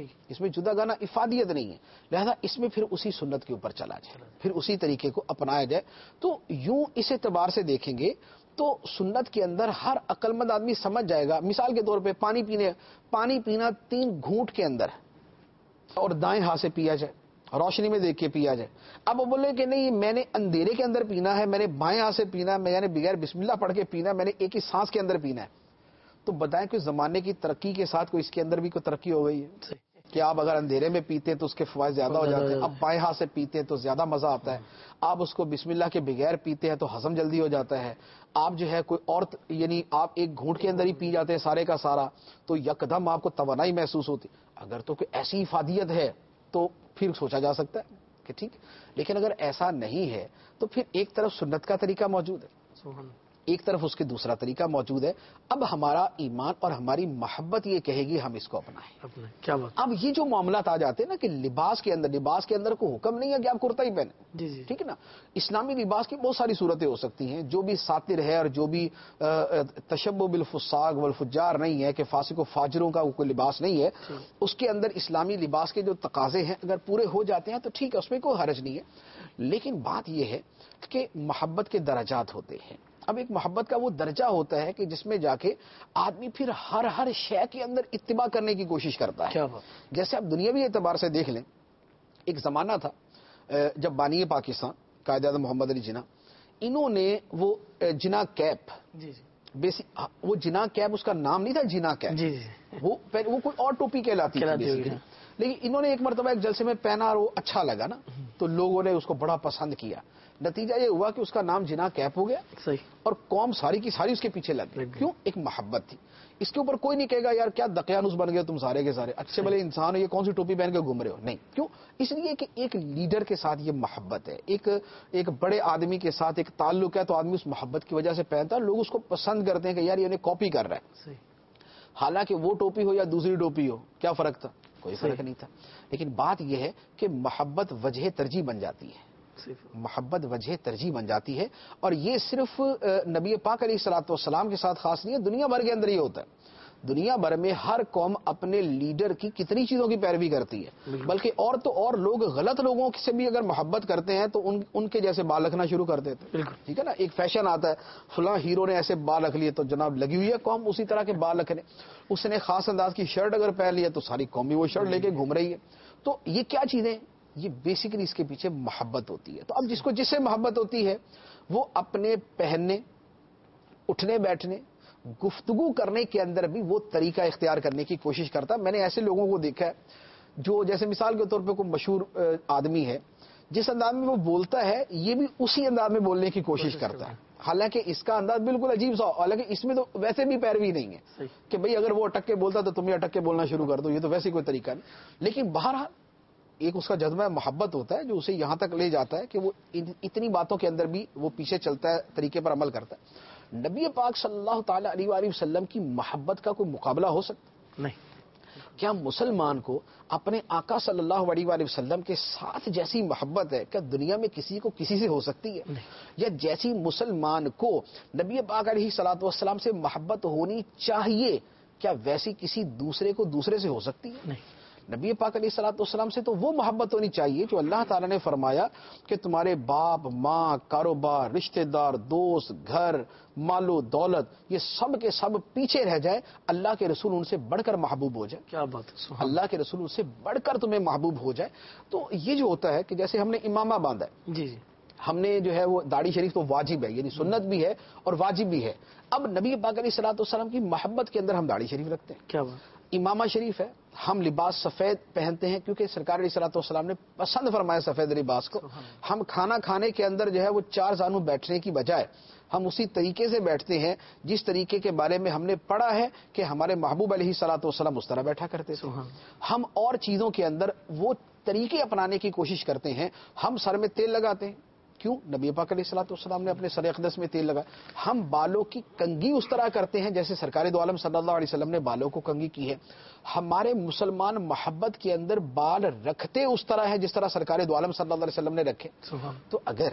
ہے. لہذا اس میں پھر اسی سنت کے اوپر چلا جائے، پھر اسی طریقے کو اپنایا جائے. تو یوں اس اعتبار سے دیکھیں گے تو سنت کے اندر ہر عقل مند آدمی سمجھ جائے گا. مثال کے طور پہ پانی پینا 3 گھونٹ کے اندر، اور دائیں ہاتھ سے پیا جائے، روشنی میں دیکھ کے پیا جائے. اب وہ بولے کہ نہیں میں نے اندھیرے کے اندر پینا ہے، میں نے بائیں ہاتھ سے پینا ہے، میں نے بغیر بسم اللہ پڑھ کے پینا ہے، میں نے ایک ہی سانس کے اندر پینا ہے. تو بتائیں کہ زمانے کی ترقی کے ساتھ کوئی اس کے اندر بھی کوئی ترقی ہو گئی ہے کہ آپ اگر اندھیرے میں پیتے ہیں تو اس کے فوائد زیادہ ہو جاتے ہیں، اب بائیں ہاتھ سے پیتے ہیں تو زیادہ مزہ آتا ہے، آپ اس کو بسم اللہ کے بغیر پیتے ہیں تو ہضم جلدی ہو جاتا ہے. آپ جو ہے کوئی اور یعنی آپ ایک گھونٹ کے اندر ہی پی جاتے ہیں سارے کا سارا تو یکدم آپ کو توانائی محسوس ہوتی. اگر تو کوئی ایسی افادیت ہے تو پھر سوچا جا سکتا ہے کہ ٹھیک. لیکن اگر ایسا نہیں ہے تو پھر ایک طرف سنت کا طریقہ موجود ہے، ایک طرف اس کے دوسرا طریقہ موجود ہے. اب ہمارا ایمان اور ہماری محبت یہ کہے گی ہم اس کو اپنائیں. کیا بات. اب یہ جو معاملات آ جاتے ہیں نا کہ لباس کے اندر کوئی حکم نہیں ہے کہ آپ کرتا ہی پہنیں. ٹھیک ہے نا. اسلامی لباس کی بہت ساری صورتیں ہو سکتی ہیں، جو بھی ساتر ہے اور جو بھی تشبہ بالفساق والفجار نہیں ہے کہ فاسق و فاجروں کا کوئی لباس نہیں ہے، اس کے اندر اسلامی لباس کے جو تقاضے ہیں اگر پورے ہو جاتے ہیں تو ٹھیک ہے، اس میں کوئی حرج نہیں ہے. لیکن بات یہ ہے کہ محبت کے درجات ہوتے ہیں. اب ایک محبت کا وہ درجہ ہوتا ہے کہ جس میں جا کے آدمی پھر ہر شے کے اندر اتباع کرنے کی کوشش کرتا ہے. کیا بات. جیسے آپ دنیاوی اعتبار سے دیکھ لیں, ایک زمانہ تھا جب بانی پاکستان قائد اعظم محمد علی جناح, انہوں نے وہ جناح کیپ, جی وہ جناح کیپ اس کا نام نہیں تھا جناح کیپ, جی وہ کوئی اور ٹوپی کہلاتی تھی, لیکن انہوں نے ایک مرتبہ ایک جلسے میں پہنا اور وہ اچھا لگا نا, تو لوگوں نے اس کو بڑا پسند کیا. نتیجہ یہ ہوا کہ اس کا نام جناح کیپ ہو گیا, صحیح, اور قوم ساری کی ساری اس کے پیچھے لگ گئی. کیوں؟ ایک محبت تھی. اس کے اوپر کوئی نہیں کہے گا یار کیا دقیانوس بن گئے تم سارے کے سارے, اچھے بھلے انسان ہو, یہ کون سی ٹوپی پہن کے گھوم رہے ہو. نہیں, کیوں؟ اس لیے کہ ایک لیڈر کے ساتھ یہ محبت ہے, ایک بڑے آدمی کے ساتھ ایک تعلق ہے, تو آدمی اس محبت کی وجہ سے پہنتا ہے. لوگ اس کو پسند کرتے ہیں کہ یار یہ انہیں کاپی کر رہا ہے. حالانکہ وہ ٹوپی ہو یا دوسری ٹوپی ہو, کیا فرق تھا؟ کوئی فرق نہیں تھا. لیکن بات یہ ہے کہ محبت وجہ ترجیح بن جاتی ہے, محبت وجہ ترجیح بن جاتی ہے. اور یہ صرف نبی پاک علیہ الصلوۃ والسلام کے ساتھ خاص نہیں ہے, دنیا بھر کے اندر یہ ہوتا ہے. دنیا بھر میں ہر قوم اپنے لیڈر کی کتنی چیزوں کی پیروی کرتی ہے, بلکہ اور تو اور لوگ غلط لوگوں سے بھی اگر محبت کرتے ہیں تو ان کے جیسے بال رکھنا شروع کر دیتے ہیں. ٹھیک ہے نا, ایک فیشن آتا ہے فلاں ہیرو نے ایسے بال رکھ لیے تو جناب لگی ہوئی ہے قوم اسی طرح کے بال رکھنے. اس نے خاص انداز کی شرٹ اگر پہن لی ہے تو ساری قوم بھی وہ شرٹ لے کے گھوم رہی ہے. تو یہ کیا چیزیں, یہ بیسیکلی اس کے پیچھے محبت ہوتی ہے. تو اب جس سے محبت ہوتی ہے وہ اپنے پہننے, اٹھنے بیٹھنے, گفتگو کرنے کے اندر بھی وہ طریقہ اختیار کرنے کی کوشش کرتا ہے. میں نے ایسے لوگوں کو دیکھا ہے جو جیسے مثال کے طور پہ کوئی مشہور آدمی ہے, جس انداز میں وہ بولتا ہے یہ بھی اسی انداز میں بولنے کی کوشش کرتا ہے. حالانکہ اس کا انداز بالکل عجیب سا, حالانکہ اس میں تو ویسے بھی پیروی نہیں ہے کہ بھئی اگر وہ اٹک کے بولتا تو تم بھی اٹک کے بولنا شروع کر دو, یہ تو ویسے کوئی طریقہ نہیں. لیکن بہرحال ایک اس کا جذبہ محبت ہوتا ہے جو اسے یہاں تک لے جاتا ہے کہ وہ اتنی باتوں کے اندر بھی وہ پیچھے چلتا ہے, طریقے پر عمل کرتا ہے. نبی پاک صلی اللہ تعالی علیہ وآلہ وسلم کی محبت کا کوئی مقابلہ ہو سکتا نہیں. کیا مسلمان کو اپنے آقا صلی اللہ علیہ وآلہ وسلم کے ساتھ جیسی محبت ہے کیا دنیا میں کسی کو کسی سے ہو سکتی ہے؟ یا جیسی مسلمان کو نبی پاک علیہ الصلوۃ والسلام سے محبت ہونی چاہیے کیا ویسی کسی دوسرے کو دوسرے سے ہو سکتی ہے؟ نہیں. نبی پاک علیہ الصلوۃ والسلام سے تو وہ محبت ہونی چاہیے جو اللہ تعالیٰ نے فرمایا کہ تمہارے باپ ماں, کاروبار, رشتہ دار, دوست, گھر, مال و دولت, یہ سب کے سب پیچھے رہ جائے, اللہ کے رسول ان سے بڑھ کر محبوب ہو جائے. کیا بات ہے, اللہ کے رسول ان سے بڑھ کر تمہیں محبوب ہو جائے. تو یہ جو ہوتا ہے کہ جیسے ہم نے امامہ باندھا ہے, جی جی, ہم نے جو ہے وہ داڑھی شریف تو واجب ہے, یعنی سنت بھی ہے اور واجب بھی ہے. اب نبی پاک علیہ الصلوۃ والسلام کی محبت کے اندر ہم داڑھی شریف رکھتے ہیں. کیا بات. امامہ شریف ہے, ہم لباس سفید پہنتے ہیں کیونکہ سرکار علیہ الصلوۃ والسلام نے پسند فرمایا سفید لباس کو. ہم کھانا کھانے کے اندر جو ہے وہ چار زانو بیٹھنے کی بجائے ہم اسی طریقے سے بیٹھتے ہیں جس طریقے کے بارے میں ہم نے پڑھا ہے کہ ہمارے محبوب علیہ الصلوۃ والسلام اس طرح بیٹھا کرتے تھے. ہم اور چیزوں کے اندر وہ طریقے اپنانے کی کوشش کرتے ہیں. ہم سر میں تیل لگاتے ہیں, کیوں؟ نبی پاک علیہ الصلوۃ والسلام نے اپنے سر اقدس میں تیل لگایا. ہم بالوں کی کنگھی اس طرح کرتے ہیں جیسے سرکار دو عالم صلی اللہ علیہ وسلم نے بالوں کو کنگھی کی ہے. ہمارے مسلمان محبت کے اندر بال رکھتے اس طرح ہے جس طرح سرکار دو عالم صلی اللہ علیہ وسلم نے رکھے. تو اگر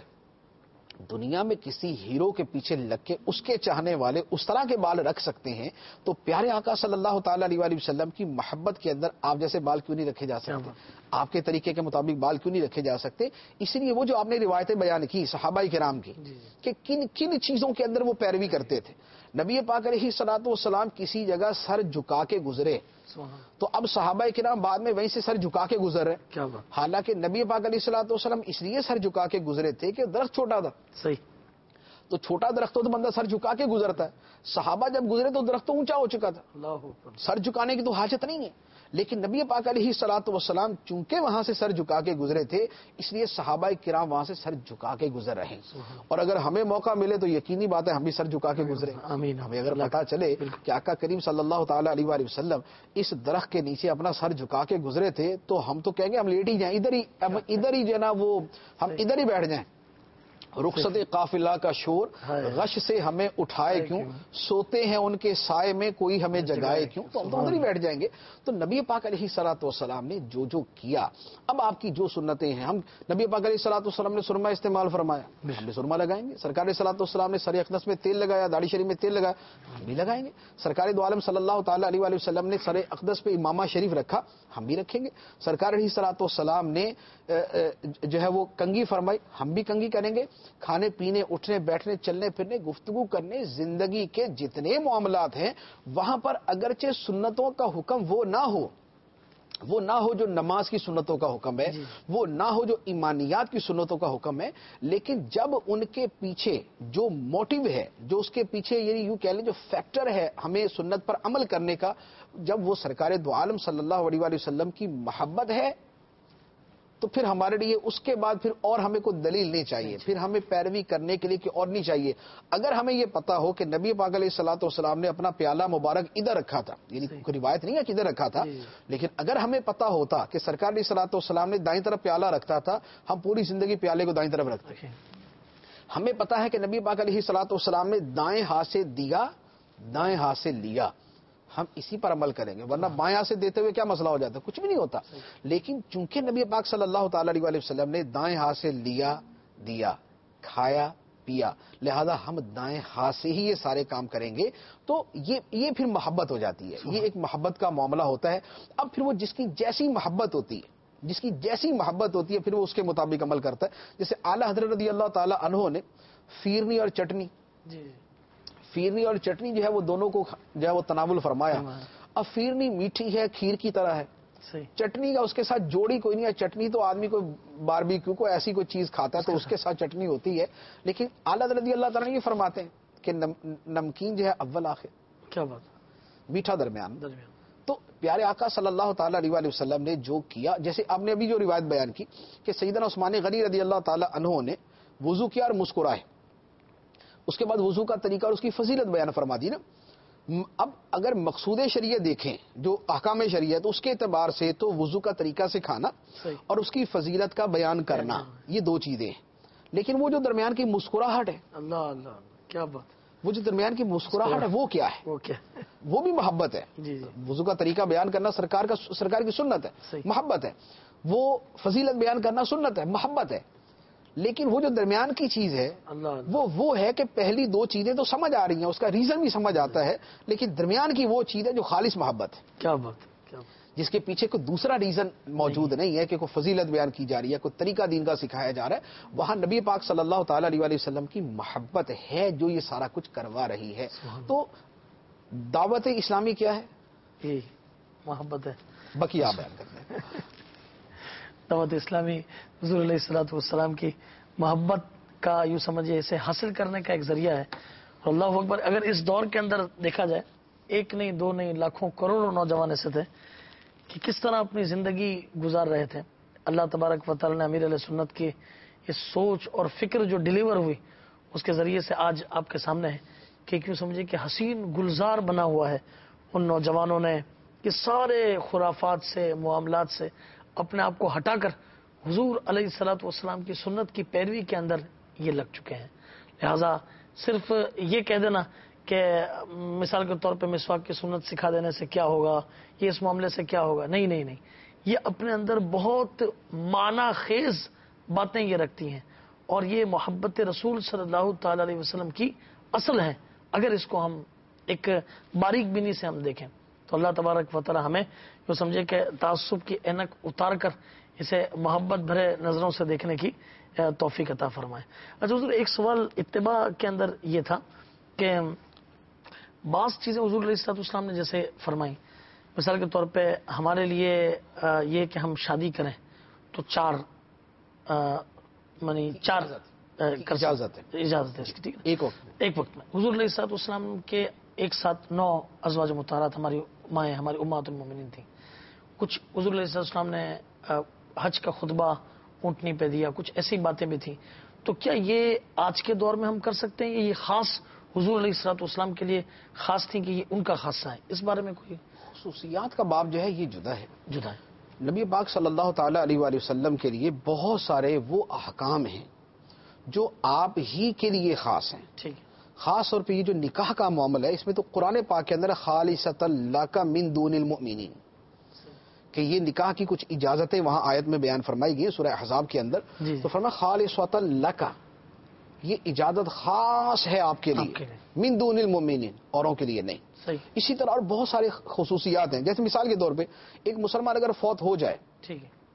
دنیا میں کسی ہیرو کے پیچھے لگ کے اس کے چاہنے والے اس طرح کے بال رکھ سکتے ہیں تو پیارے آقا صلی اللہ تعالی علیہ وآلہ وسلم کی محبت کے اندر آپ جیسے بال کیوں نہیں رکھے جا سکتے؟ آپ کے طریقے کے مطابق بال کیوں نہیں رکھے جا سکتے؟ اس لیے وہ جو آپ نے روایتیں بیان کی صحابہ کرام کی کہ کن کن چیزوں کے اندر وہ پیروی کرتے تھے. نبی پاک علیہ الصلوۃ والسلام کسی جگہ سر جھکا کے گزرے تو اب صحابہ کرام بعد میں وہیں سے سر جھکا کے گزر رہے. حالانکہ نبی پاک علیہ الصلوۃ والسلام اس لیے سر جھکا کے گزرے تھے کہ درخت چھوٹا تھا. صحیح, تو چھوٹا درخت ہو تو بندہ سر جھکا کے گزرتا ہے. صحابہ جب گزرے تو درخت تو اونچا ہو چکا تھا, سر جھکانے کی تو حاجت نہیں ہے. لیکن نبی پاک علیہ الصلوۃ والسلام چونکہ وہاں سے سر جھکا کے گزرے تھے اس لیے صحابہ کرام وہاں سے سر جھکا کے گزر رہے ہیں. اور اگر ہمیں موقع ملے تو یقینی بات ہے ہم بھی سر جھکا کے گزرے. ہمیں اگر پتہ چلے کہ آقا کریم صلی اللہ تعالی علیہ وآلہ وسلم اس درخت کے نیچے اپنا سر جھکا کے گزرے تھے تو ہم تو کہیں گے ہم لیٹ ہی جائیں, ادھر ہی جو ہے نا وہ ہم ادھر ہی بیٹھ جائیں. رخصت قافلہ کا شور غش سے ہمیں اٹھائے کیوں, سوتے ہیں ان کے سائے میں کوئی ہمیں جگائے کیوں, تو ہم تو ادھر ہی بیٹھ جائیں گے. تو نبی پاک علیہ الصلوۃ والسلام نے جو جو کیا, اب آپ کی جو سنتیں ہیں, ہم نبی پاک علیہ الصلوۃ والسلام نے سرما استعمال فرمایا, ہم بھی سرما لگائیں گے. سرکار علیہ الصلوۃ والسلام نے سر اقدس میں تیل لگایا, داڑھی شریف میں تیل لگایا, ہم بھی لگائیں گے. سرکار دو عالم صلی اللہ تعالی علیہ وآلہ وسلم نے سر اقدس پہ امامہ شریف رکھا, ہم بھی رکھیں گے. سرکار علیہ الصلوۃ والسلام نے جو ہے وہ کنگھی فرمائی، ہم بھی کنگھی کریں گے. کھانے پینے، اٹھنے بیٹھنے، چلنے پھرنے، گفتگو کرنے، زندگی کے جتنے معاملات ہیں وہاں پر اگرچہ سنتوں کا حکم وہ نہ ہو جو نماز کی سنتوں کا حکم ہے، وہ نہ ہو جو ایمانیات کی سنتوں کا حکم ہے، لیکن جب ان کے پیچھے جو موٹیو ہے، جو اس کے پیچھے یعنی یوں کہہ لیں جو فیکٹر ہے ہمیں سنت پر عمل کرنے کا، جب وہ سرکار دو عالم صلی اللہ علیہ وآلہ وسلم کی محبت ہے تو پھر ہمارے لیے اس کے بعد پھر اور ہمیں کوئی دلیل نہیں چاہیے، پھر ہمیں پیروی کرنے کے لیے کہ اور نہیں چاہیے. اگر ہمیں یہ پتا ہو کہ نبی پاک علیہ الصلوۃ والسلام نے اپنا پیالہ مبارک ادھر رکھا تھا، یعنی کوئی روایت نہیں ہے کہ ادھر رکھا تھا، لیکن اگر ہمیں پتا ہوتا کہ سرکار علیہ الصلوۃ والسلام نے دائیں طرف پیالہ رکھتا تھا، ہم پوری زندگی پیالے کو دائیں طرف رکھتے ہیں. ہمیں پتا ہے کہ نبی پاک علیہ الصلوۃ والسلام نے دائیں ہاتھ سے دیا، دائیں ہاتھ سے لیا، ہم اسی پر عمل کریں گے، ورنہ بائیں ہاتھ سے دیتے ہوئے کیا مسئلہ ہو جاتا ہے؟ کچھ بھی نہیں ہوتا. لیکن چونکہ نبی پاک صلی اللہ تعالی علیہ وآلہ وسلم نے دائیں ہاتھ سے لیا، دیا، کھایا، پیا، لہذا ہم دائیں ہاتھ سے ہی یہ سارے کام کریں گے. تو یہ پھر محبت ہو جاتی ہے، یہ ایک محبت کا معاملہ ہوتا ہے. اب پھر وہ جس کی جیسی محبت ہوتی ہے پھر وہ اس کے مطابق عمل کرتا ہے. جیسے اعلیٰ حضرت رضی اللہ تعالی عنہ نے فیرنی اور چٹنی جو ہے وہ دونوں کو جو ہے وہ تناول فرمایا. اب فیرنی میٹھی ہے، کھیر کی طرح ہے، چٹنی کا اس کے ساتھ جوڑی کوئی نہیں ہے. چٹنی تو آدمی کوئی باربیکیو کو ایسی کوئی چیز کھاتا ہے تو اس کے ساتھ چٹنی ہوتی ہے، لیکن اعلیٰ رضی اللہ تعالیٰ یہ فرماتے ہیں کہ نمکین جو ہے اول آخر، کیا بات، میٹھا درمیان. تو پیارے آقا صلی اللہ تعالی علیہ وآلہ وسلم نے جو کیا، جیسے آپ نے ابھی جو روایت بیان کی کہ سیدنا عثمان غنی رضی اللہ تعالی عنہ نے وضو کیا اور مسکرائے، اس کے بعد وضو کا طریقہ اور اس کی فضیلت بیان فرما دی نا. اب اگر مقصود شریعت دیکھیں جو احکام شریعت، اس کے اعتبار سے تو وضو کا طریقہ سکھانا اور اس کی فضیلت کا بیان کرنا یہ دو چیزیں ہیں. لیکن وہ جو درمیان کی مسکراہٹ ہے، اللہ اللہ کیا بات، وہ جو درمیان کی مسکراہٹ ہے وہ کیا ہے؟ وہ بھی محبت ہے. وضو کا طریقہ بیان کرنا سرکار کی سنت ہے، محبت ہے. وہ فضیلت بیان کرنا سنت ہے، محبت ہے. لیکن وہ جو درمیان کی چیز ہے وہ ہے کہ پہلی دو چیزیں تو سمجھ آ رہی ہیں، اس کا ریزن بھی سمجھ آتا ہے، لیکن درمیان کی وہ چیز ہے جو خالص محبت ہے. کیا بات، جس کے پیچھے کوئی دوسرا ریزن موجود نہیں ہے کہ کوئی فضیلت بیان کی جا رہی ہے، کوئی طریقہ دین کا سکھایا جا رہا ہے. وہاں نبی پاک صلی اللہ تعالی علیہ وآلہ وسلم کی محبت ہے جو یہ سارا کچھ کروا رہی ہے. تو دعوت اسلامی کیا ہے؟ محبت ہے. بقیہ بیان کرتے ہیں. دعوت اسلامی حضور علیہ الصلوۃ والسلام کی محبت کا یوں سمجھے اسے حاصل کرنے کا ایک ذریعہ ہے. اور اللہ اکبر، اگر اس دور کے اندر دیکھا جائے، ایک نہیں دو نہیں لاکھوں کروڑوں نوجوان ایسے تھے کہ کس طرح اپنی زندگی گزار رہے تھے. اللہ تبارک و تعالی نے امیر علیہ سنت کی یہ سوچ اور فکر جو ڈیلیور ہوئی اس کے ذریعے سے آج آپ کے سامنے ہے کہ کیوں سمجھے کہ حسین گلزار بنا ہوا ہے. ان نوجوانوں نے کہ سارے خرافات سے، معاملات سے اپنے آپ کو ہٹا کر حضور علیہ الصلوۃ والسلام کی سنت کی پیروی کے اندر یہ لگ چکے ہیں. لہذا صرف یہ کہہ دینا کہ مثال کے طور پہ مسواک کی سنت سکھا دینے سے کیا ہوگا، یہ اس معاملے سے کیا ہوگا، نہیں، یہ اپنے اندر بہت معنی خیز باتیں یہ رکھتی ہیں اور یہ محبت رسول صلی اللہ تعالی علیہ وسلم کی اصل ہے. اگر اس کو ہم ایک باریک بینی سے ہم دیکھیں تو اللہ تبارک و تعالی ہمیں جو سمجھے کہ تعصب کی اینک اتار کر اسے محبت بھرے نظروں سے دیکھنے کی توفیق عطا فرمائے. اچھا حضور، ایک سوال اتباع کے اندر یہ تھا کہ بعض چیزیں حضور علیہ السلام نے جیسے فرمائی، مثال کے طور پہ ہمارے لیے یہ کہ ہم شادی کریں تو چار اجازت ہے اس کی، ٹھیک ہے، ایک وقت میں. حضور علیہ السلام کے ایک ساتھ 9 ازواج مطہرات ہماری مائیں، ہماری امہات المومنین تھیں. کچھ حضور علیہ السلام نے حج کا خطبہ اونٹنی پہ دیا، کچھ ایسی باتیں بھی تھیں. تو کیا یہ آج کے دور میں ہم کر سکتے ہیں، یہ خاص حضور علیہ السلام کے لیے خاص تھیں کہ یہ ان کا خاصہ ہے؟ اس بارے میں کوئی خصوصیات کا باب جو ہے یہ جدا ہے. نبی پاک صلی اللہ تعالی علیہ وآلہ وسلم کے لیے بہت سارے وہ احکام ہیں جو آپ ہی کے لیے خاص ہیں. ٹھیک ہے. خاص طور پہ یہ جو نکاح کا معاملہ ہے، اس میں تو قرآن پاک کے اندر خالصۃ لک من دون المؤمنین کہ یہ نکاح کی کچھ اجازتیں وہاں آیت میں بیان فرمائی گئی سورہ احزاب کے اندر. تو فرمایا خالصۃ لک، یہ اجازت خاص ہے آپ کے لیے، من دون المؤمنین، اوروں کے لیے نہیں. اسی طرح اور بہت سارے خصوصیات ہیں. جیسے مثال کے طور پہ ایک مسلمان اگر فوت ہو جائے، ٹھیک ہے،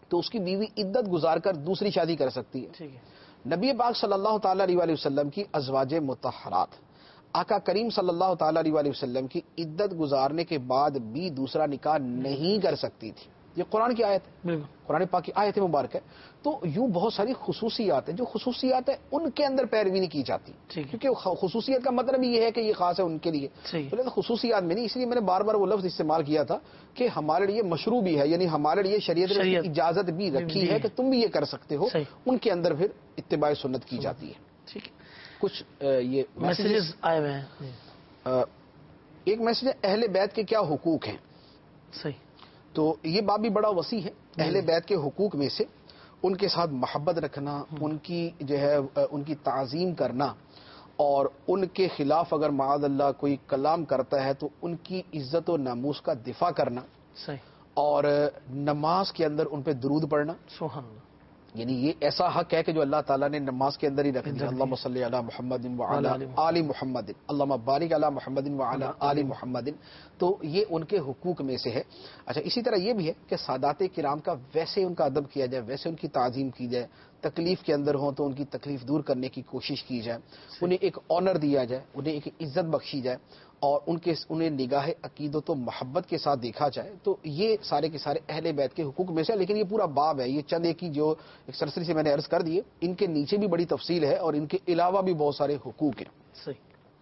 تو اس کی بیوی عدت گزار کر دوسری شادی کر سکتی ہے. ٹھیک ہے. نبی پاک صلی اللہ تعالی علیہ وسلم کی ازواج مطہرات آقا کریم صلی اللہ تعالی علیہ وسلم کی عدت گزارنے کے بعد بھی دوسرا نکاح نہیں کر سکتی تھی. یہ قرآن کی آیت ہے, بالکل قرآن پاک کی آیت مبارک ہے. تو یوں بہت ساری خصوصیات ہیں, جو خصوصیات ہیں ان کے اندر پیروی نہیں کی جاتی, کیونکہ خصوصیت کا مطلب یہ ہے کہ یہ خاص ہے ان کے لیے, تو خصوصیات میں نہیں. اس لیے میں نے بار بار وہ لفظ استعمال کیا تھا کہ ہمارے لیے مشروع بھی ہے, یعنی ہمارے لیے شریعت نے اجازت بھی رکھی ہے کہ تم بھی یہ کر سکتے ہو. ان کے اندر پھر اتباع سنت کی جاتی ہے. ٹھیک ہے. کچھ یہ میسیجز آئے ہوئے ہیں. ایک میسج ہے اہل بیت کے کیا حقوق ہیں. صحیح. تو یہ باب بھی بڑا وسیع ہے. اہل بیت کے حقوق میں سے ان کے ساتھ محبت رکھنا, ان کی جو ہے ان کی تعظیم کرنا, اور ان کے خلاف اگر معاذ اللہ کوئی کلام کرتا ہے تو ان کی عزت و ناموس کا دفاع کرنا. صحیح. اور نماز کے اندر ان پہ درود پڑھنا. سبحان اللہ. یعنی یہ ایسا حق ہے کہ جو اللہ تعالیٰ نے نماز کے اندر ہی رکھ دیا. اللہم صلی علی محمد وعلی آل محمد, اللہم بارک علی محمد وعلی آل محمد. تو یہ ان کے حقوق میں سے ہے. اچھا, اسی طرح یہ بھی ہے کہ سادات کرام کا ویسے ان کا ادب کیا جائے, ویسے ان کی تعظیم کی جائے. تکلیف کے اندر ہوں تو ان کی تکلیف دور کرنے کی کوشش کی جائے, انہیں ایک آنر دیا جائے, انہیں ایک عزت بخشی جائے, اور انہیں نگاہ عقیدت و محبت کے ساتھ دیکھا جائے. تو یہ سارے کے سارے اہل بیت کے حقوق میں سے. لیکن یہ پورا باب ہے, یہ چند ایک کی جو ایک سرسری سے میں نے عرض کر دیے, ان کے نیچے بھی بڑی تفصیل ہے اور ان کے علاوہ بھی بہت سارے حقوق ہیں. صحیح.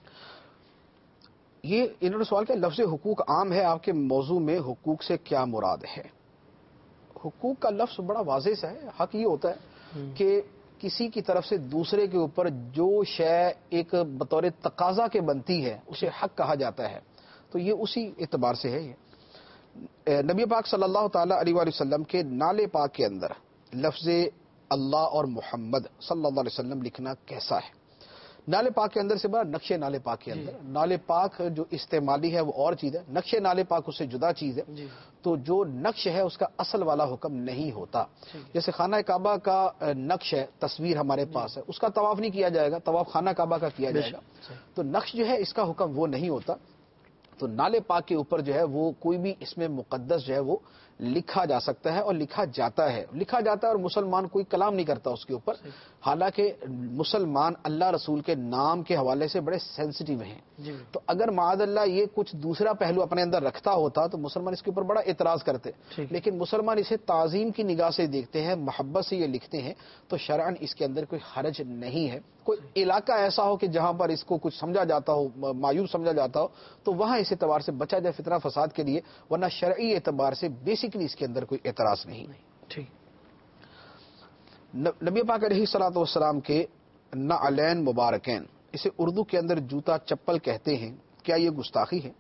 یہ انہوں نے سوال کیا, لفظ حقوق عام ہے, آپ کے موضوع میں حقوق سے کیا مراد ہے. حقوق کا لفظ بڑا واضح سا ہے. حق یہ ہوتا ہے کہ کسی کی طرف سے دوسرے کے اوپر جو شے ایک بطور تقاضا کے بنتی ہے اسے حق کہا جاتا ہے. تو یہ اسی اعتبار سے ہے. یہ نبی پاک صلی اللہ تعالی علیہ وسلم کے نالے پاک کے اندر لفظ اللہ اور محمد صلی اللہ علیہ وسلم لکھنا کیسا ہے. نالے پاک کے اندر سے بڑا نقش نالے پاک کے اندر, نالے پاک جو استعمالی ہے وہ اور چیز ہے, نقش نالے پاک اس سے جدا چیز ہے. تو جو نقش ہے اس کا اصل والا حکم نہیں ہوتا. جیسے خانہ کعبہ کا نقش ہے, تصویر ہمارے پاس ہے, اس کا طواف نہیں کیا جائے گا, طواف خانہ کعبہ کا کیا جائے گا. تو نقش جو ہے اس کا حکم وہ نہیں ہوتا. تو نالے پاک کے اوپر جو ہے وہ کوئی بھی اس میں مقدس جو ہے وہ لکھا جا سکتا ہے اور لکھا جاتا ہے اور مسلمان کوئی کلام نہیں کرتا اس کے اوپر. حالانکہ مسلمان اللہ رسول کے نام کے حوالے سے بڑے سینسٹیو ہیں. تو اگر معاذ اللہ یہ کچھ دوسرا پہلو اپنے اندر رکھتا ہوتا تو مسلمان اس کے اوپر بڑا اعتراض کرتے. لیکن مسلمان اسے تعظیم کی نگاہ سے دیکھتے ہیں, محبت سے یہ لکھتے ہیں, تو شرعاً اس کے اندر کوئی حرج نہیں ہے. کوئی علاقہ ایسا ہو کہ جہاں پر اس کو کچھ سمجھا جاتا ہو, معیوب سمجھا جاتا ہو, تو وہاں اس اعتبار سے بچا جائے فتنہ فساد کے لیے, ورنہ شرعی اعتبار سے بیسکلی اس کے اندر کوئی اعتراض نہیں. ٹھیک. نبی پاک علیہ الصلوۃ والسلام کے نعلین مبارکین, اسے اردو کے اندر جوتا چپل کہتے ہیں, کیا یہ گستاخی ہے؟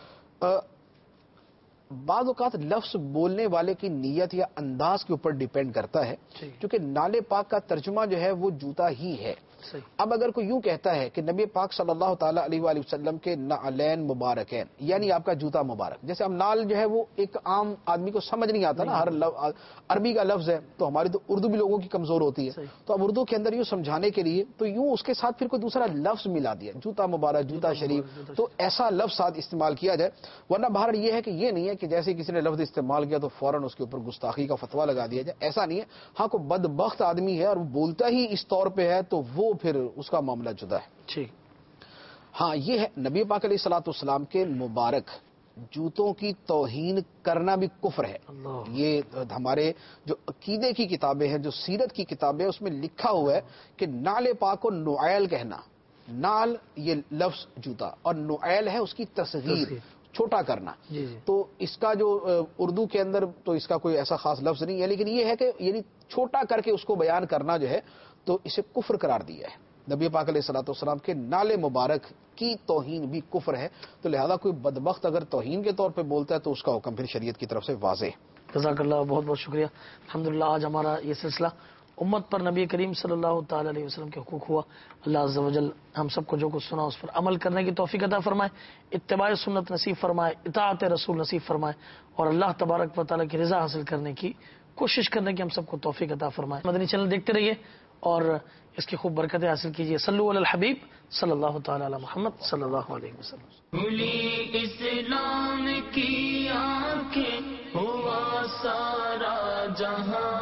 بعض اوقات لفظ بولنے والے کی نیت یا انداز کے اوپر ڈیپینڈ کرتا ہے, کیونکہ نالے پاک کا ترجمہ جو ہے وہ جوتا ہی ہے. اب اگر کوئی یوں کہتا ہے کہ نبی پاک صلی اللہ تعالی علیہ وآلہ وسلم کے نعلین مبارکین, یعنی آپ کا جوتا مبارک. جیسے اب نال جو ہے وہ ایک عام آدمی کو سمجھ نہیں آتا نا, ہر عربی کا لفظ ہے, تو ہماری تو اردو بھی لوگوں کی کمزور ہوتی ہے. تو اب اردو کے اندر یوں سمجھانے کے لیے تو یوں اس کے ساتھ پھر کوئی دوسرا لفظ ملا دیا, جوتا مبارک, جوتا شریف, تو ایسا لفظ ساتھ استعمال کیا جائے. ورنہ باہر یہ ہے کہ یہ نہیں ہے کہ جیسے کسی نے لفظ استعمال کیا تو فوراً اس کے اوپر گستاخی کا فتویٰ لگا دیا جائے, ایسا نہیں ہے. ہاں کوئی بدبخت آدمی ہے اور وہ بولتا ہی اس طور پہ ہے تو وہ پھر اس کا معاملہ جدا ہے. ٹھیک. ہاں یہ ہے, نبی پاک علیہ الصلوۃ والسلام کے مبارک جوتوں کی توہین کرنا بھی کفر ہے. یہ ہمارے جو عقیدے کی کتابیں ہیں, جو سیرت کی کتابیں, اس میں لکھا ہوا ہے کہ نعل پاک کو نعیل کہنا, نعل یہ لفظ جوتا, اور نعیل ہے اس کی تصغیر, چھوٹا کرنا. تو اس کا جو اردو کے اندر تو اس کا کوئی ایسا خاص لفظ نہیں ہے, لیکن یہ ہے کہ یعنی چھوٹا کر کے اس کو بیان کرنا جو ہے تو اسے کفر قرار دیا ہے. نبی پاک علیہ الصلوۃ والسلام کے نالے مبارک کی توہین بھی کفر ہے. تو لہذا کوئی بدبخت اگر توہین کے طور پہ بولتا ہے تو اس کا حکم پھر شریعت کی طرف سے واضح ہے. جزاک اللہ, بہت بہت شکریہ. الحمدللہ آج ہمارا یہ سلسلہ امت پر نبی کریم صلی اللہ تعالی علیہ وسلم کے حقوق ہوا. اللہ عز و جل ہم سب کو جو کچھ سنا اس پر عمل کرنے کی توفیق عطا فرمائے, اتباع سنت نصیب فرمائے, اطاعت رسول نصیب فرمائے, اور اللہ تبارک و تعالی کی رضا حاصل کرنے کی کوشش کرنے کی ہم سب کو توفیق عطا فرمائے. مدنی چینل دیکھتے رہیے اور اس کی خوب برکتیں حاصل کیجیے. صلو علی الحبیب صلی اللہ تعالی علی محمد صلی اللہ علیہ وسلم. کھلی اسلام کی آنکھیں, ہوا سارا جہاں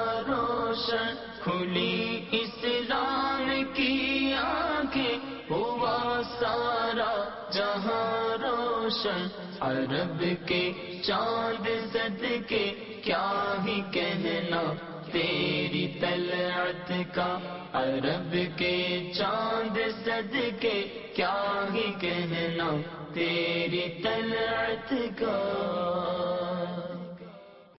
کھلی اسلام کی آنکھیں، ہوا سارا جہاں روشن، عرب کے چاند صدقے کیا ہی کہنا تیری طلعت کا، عرب کے چاند صدقے کیا ہی کہنا تیری طلعت کا۔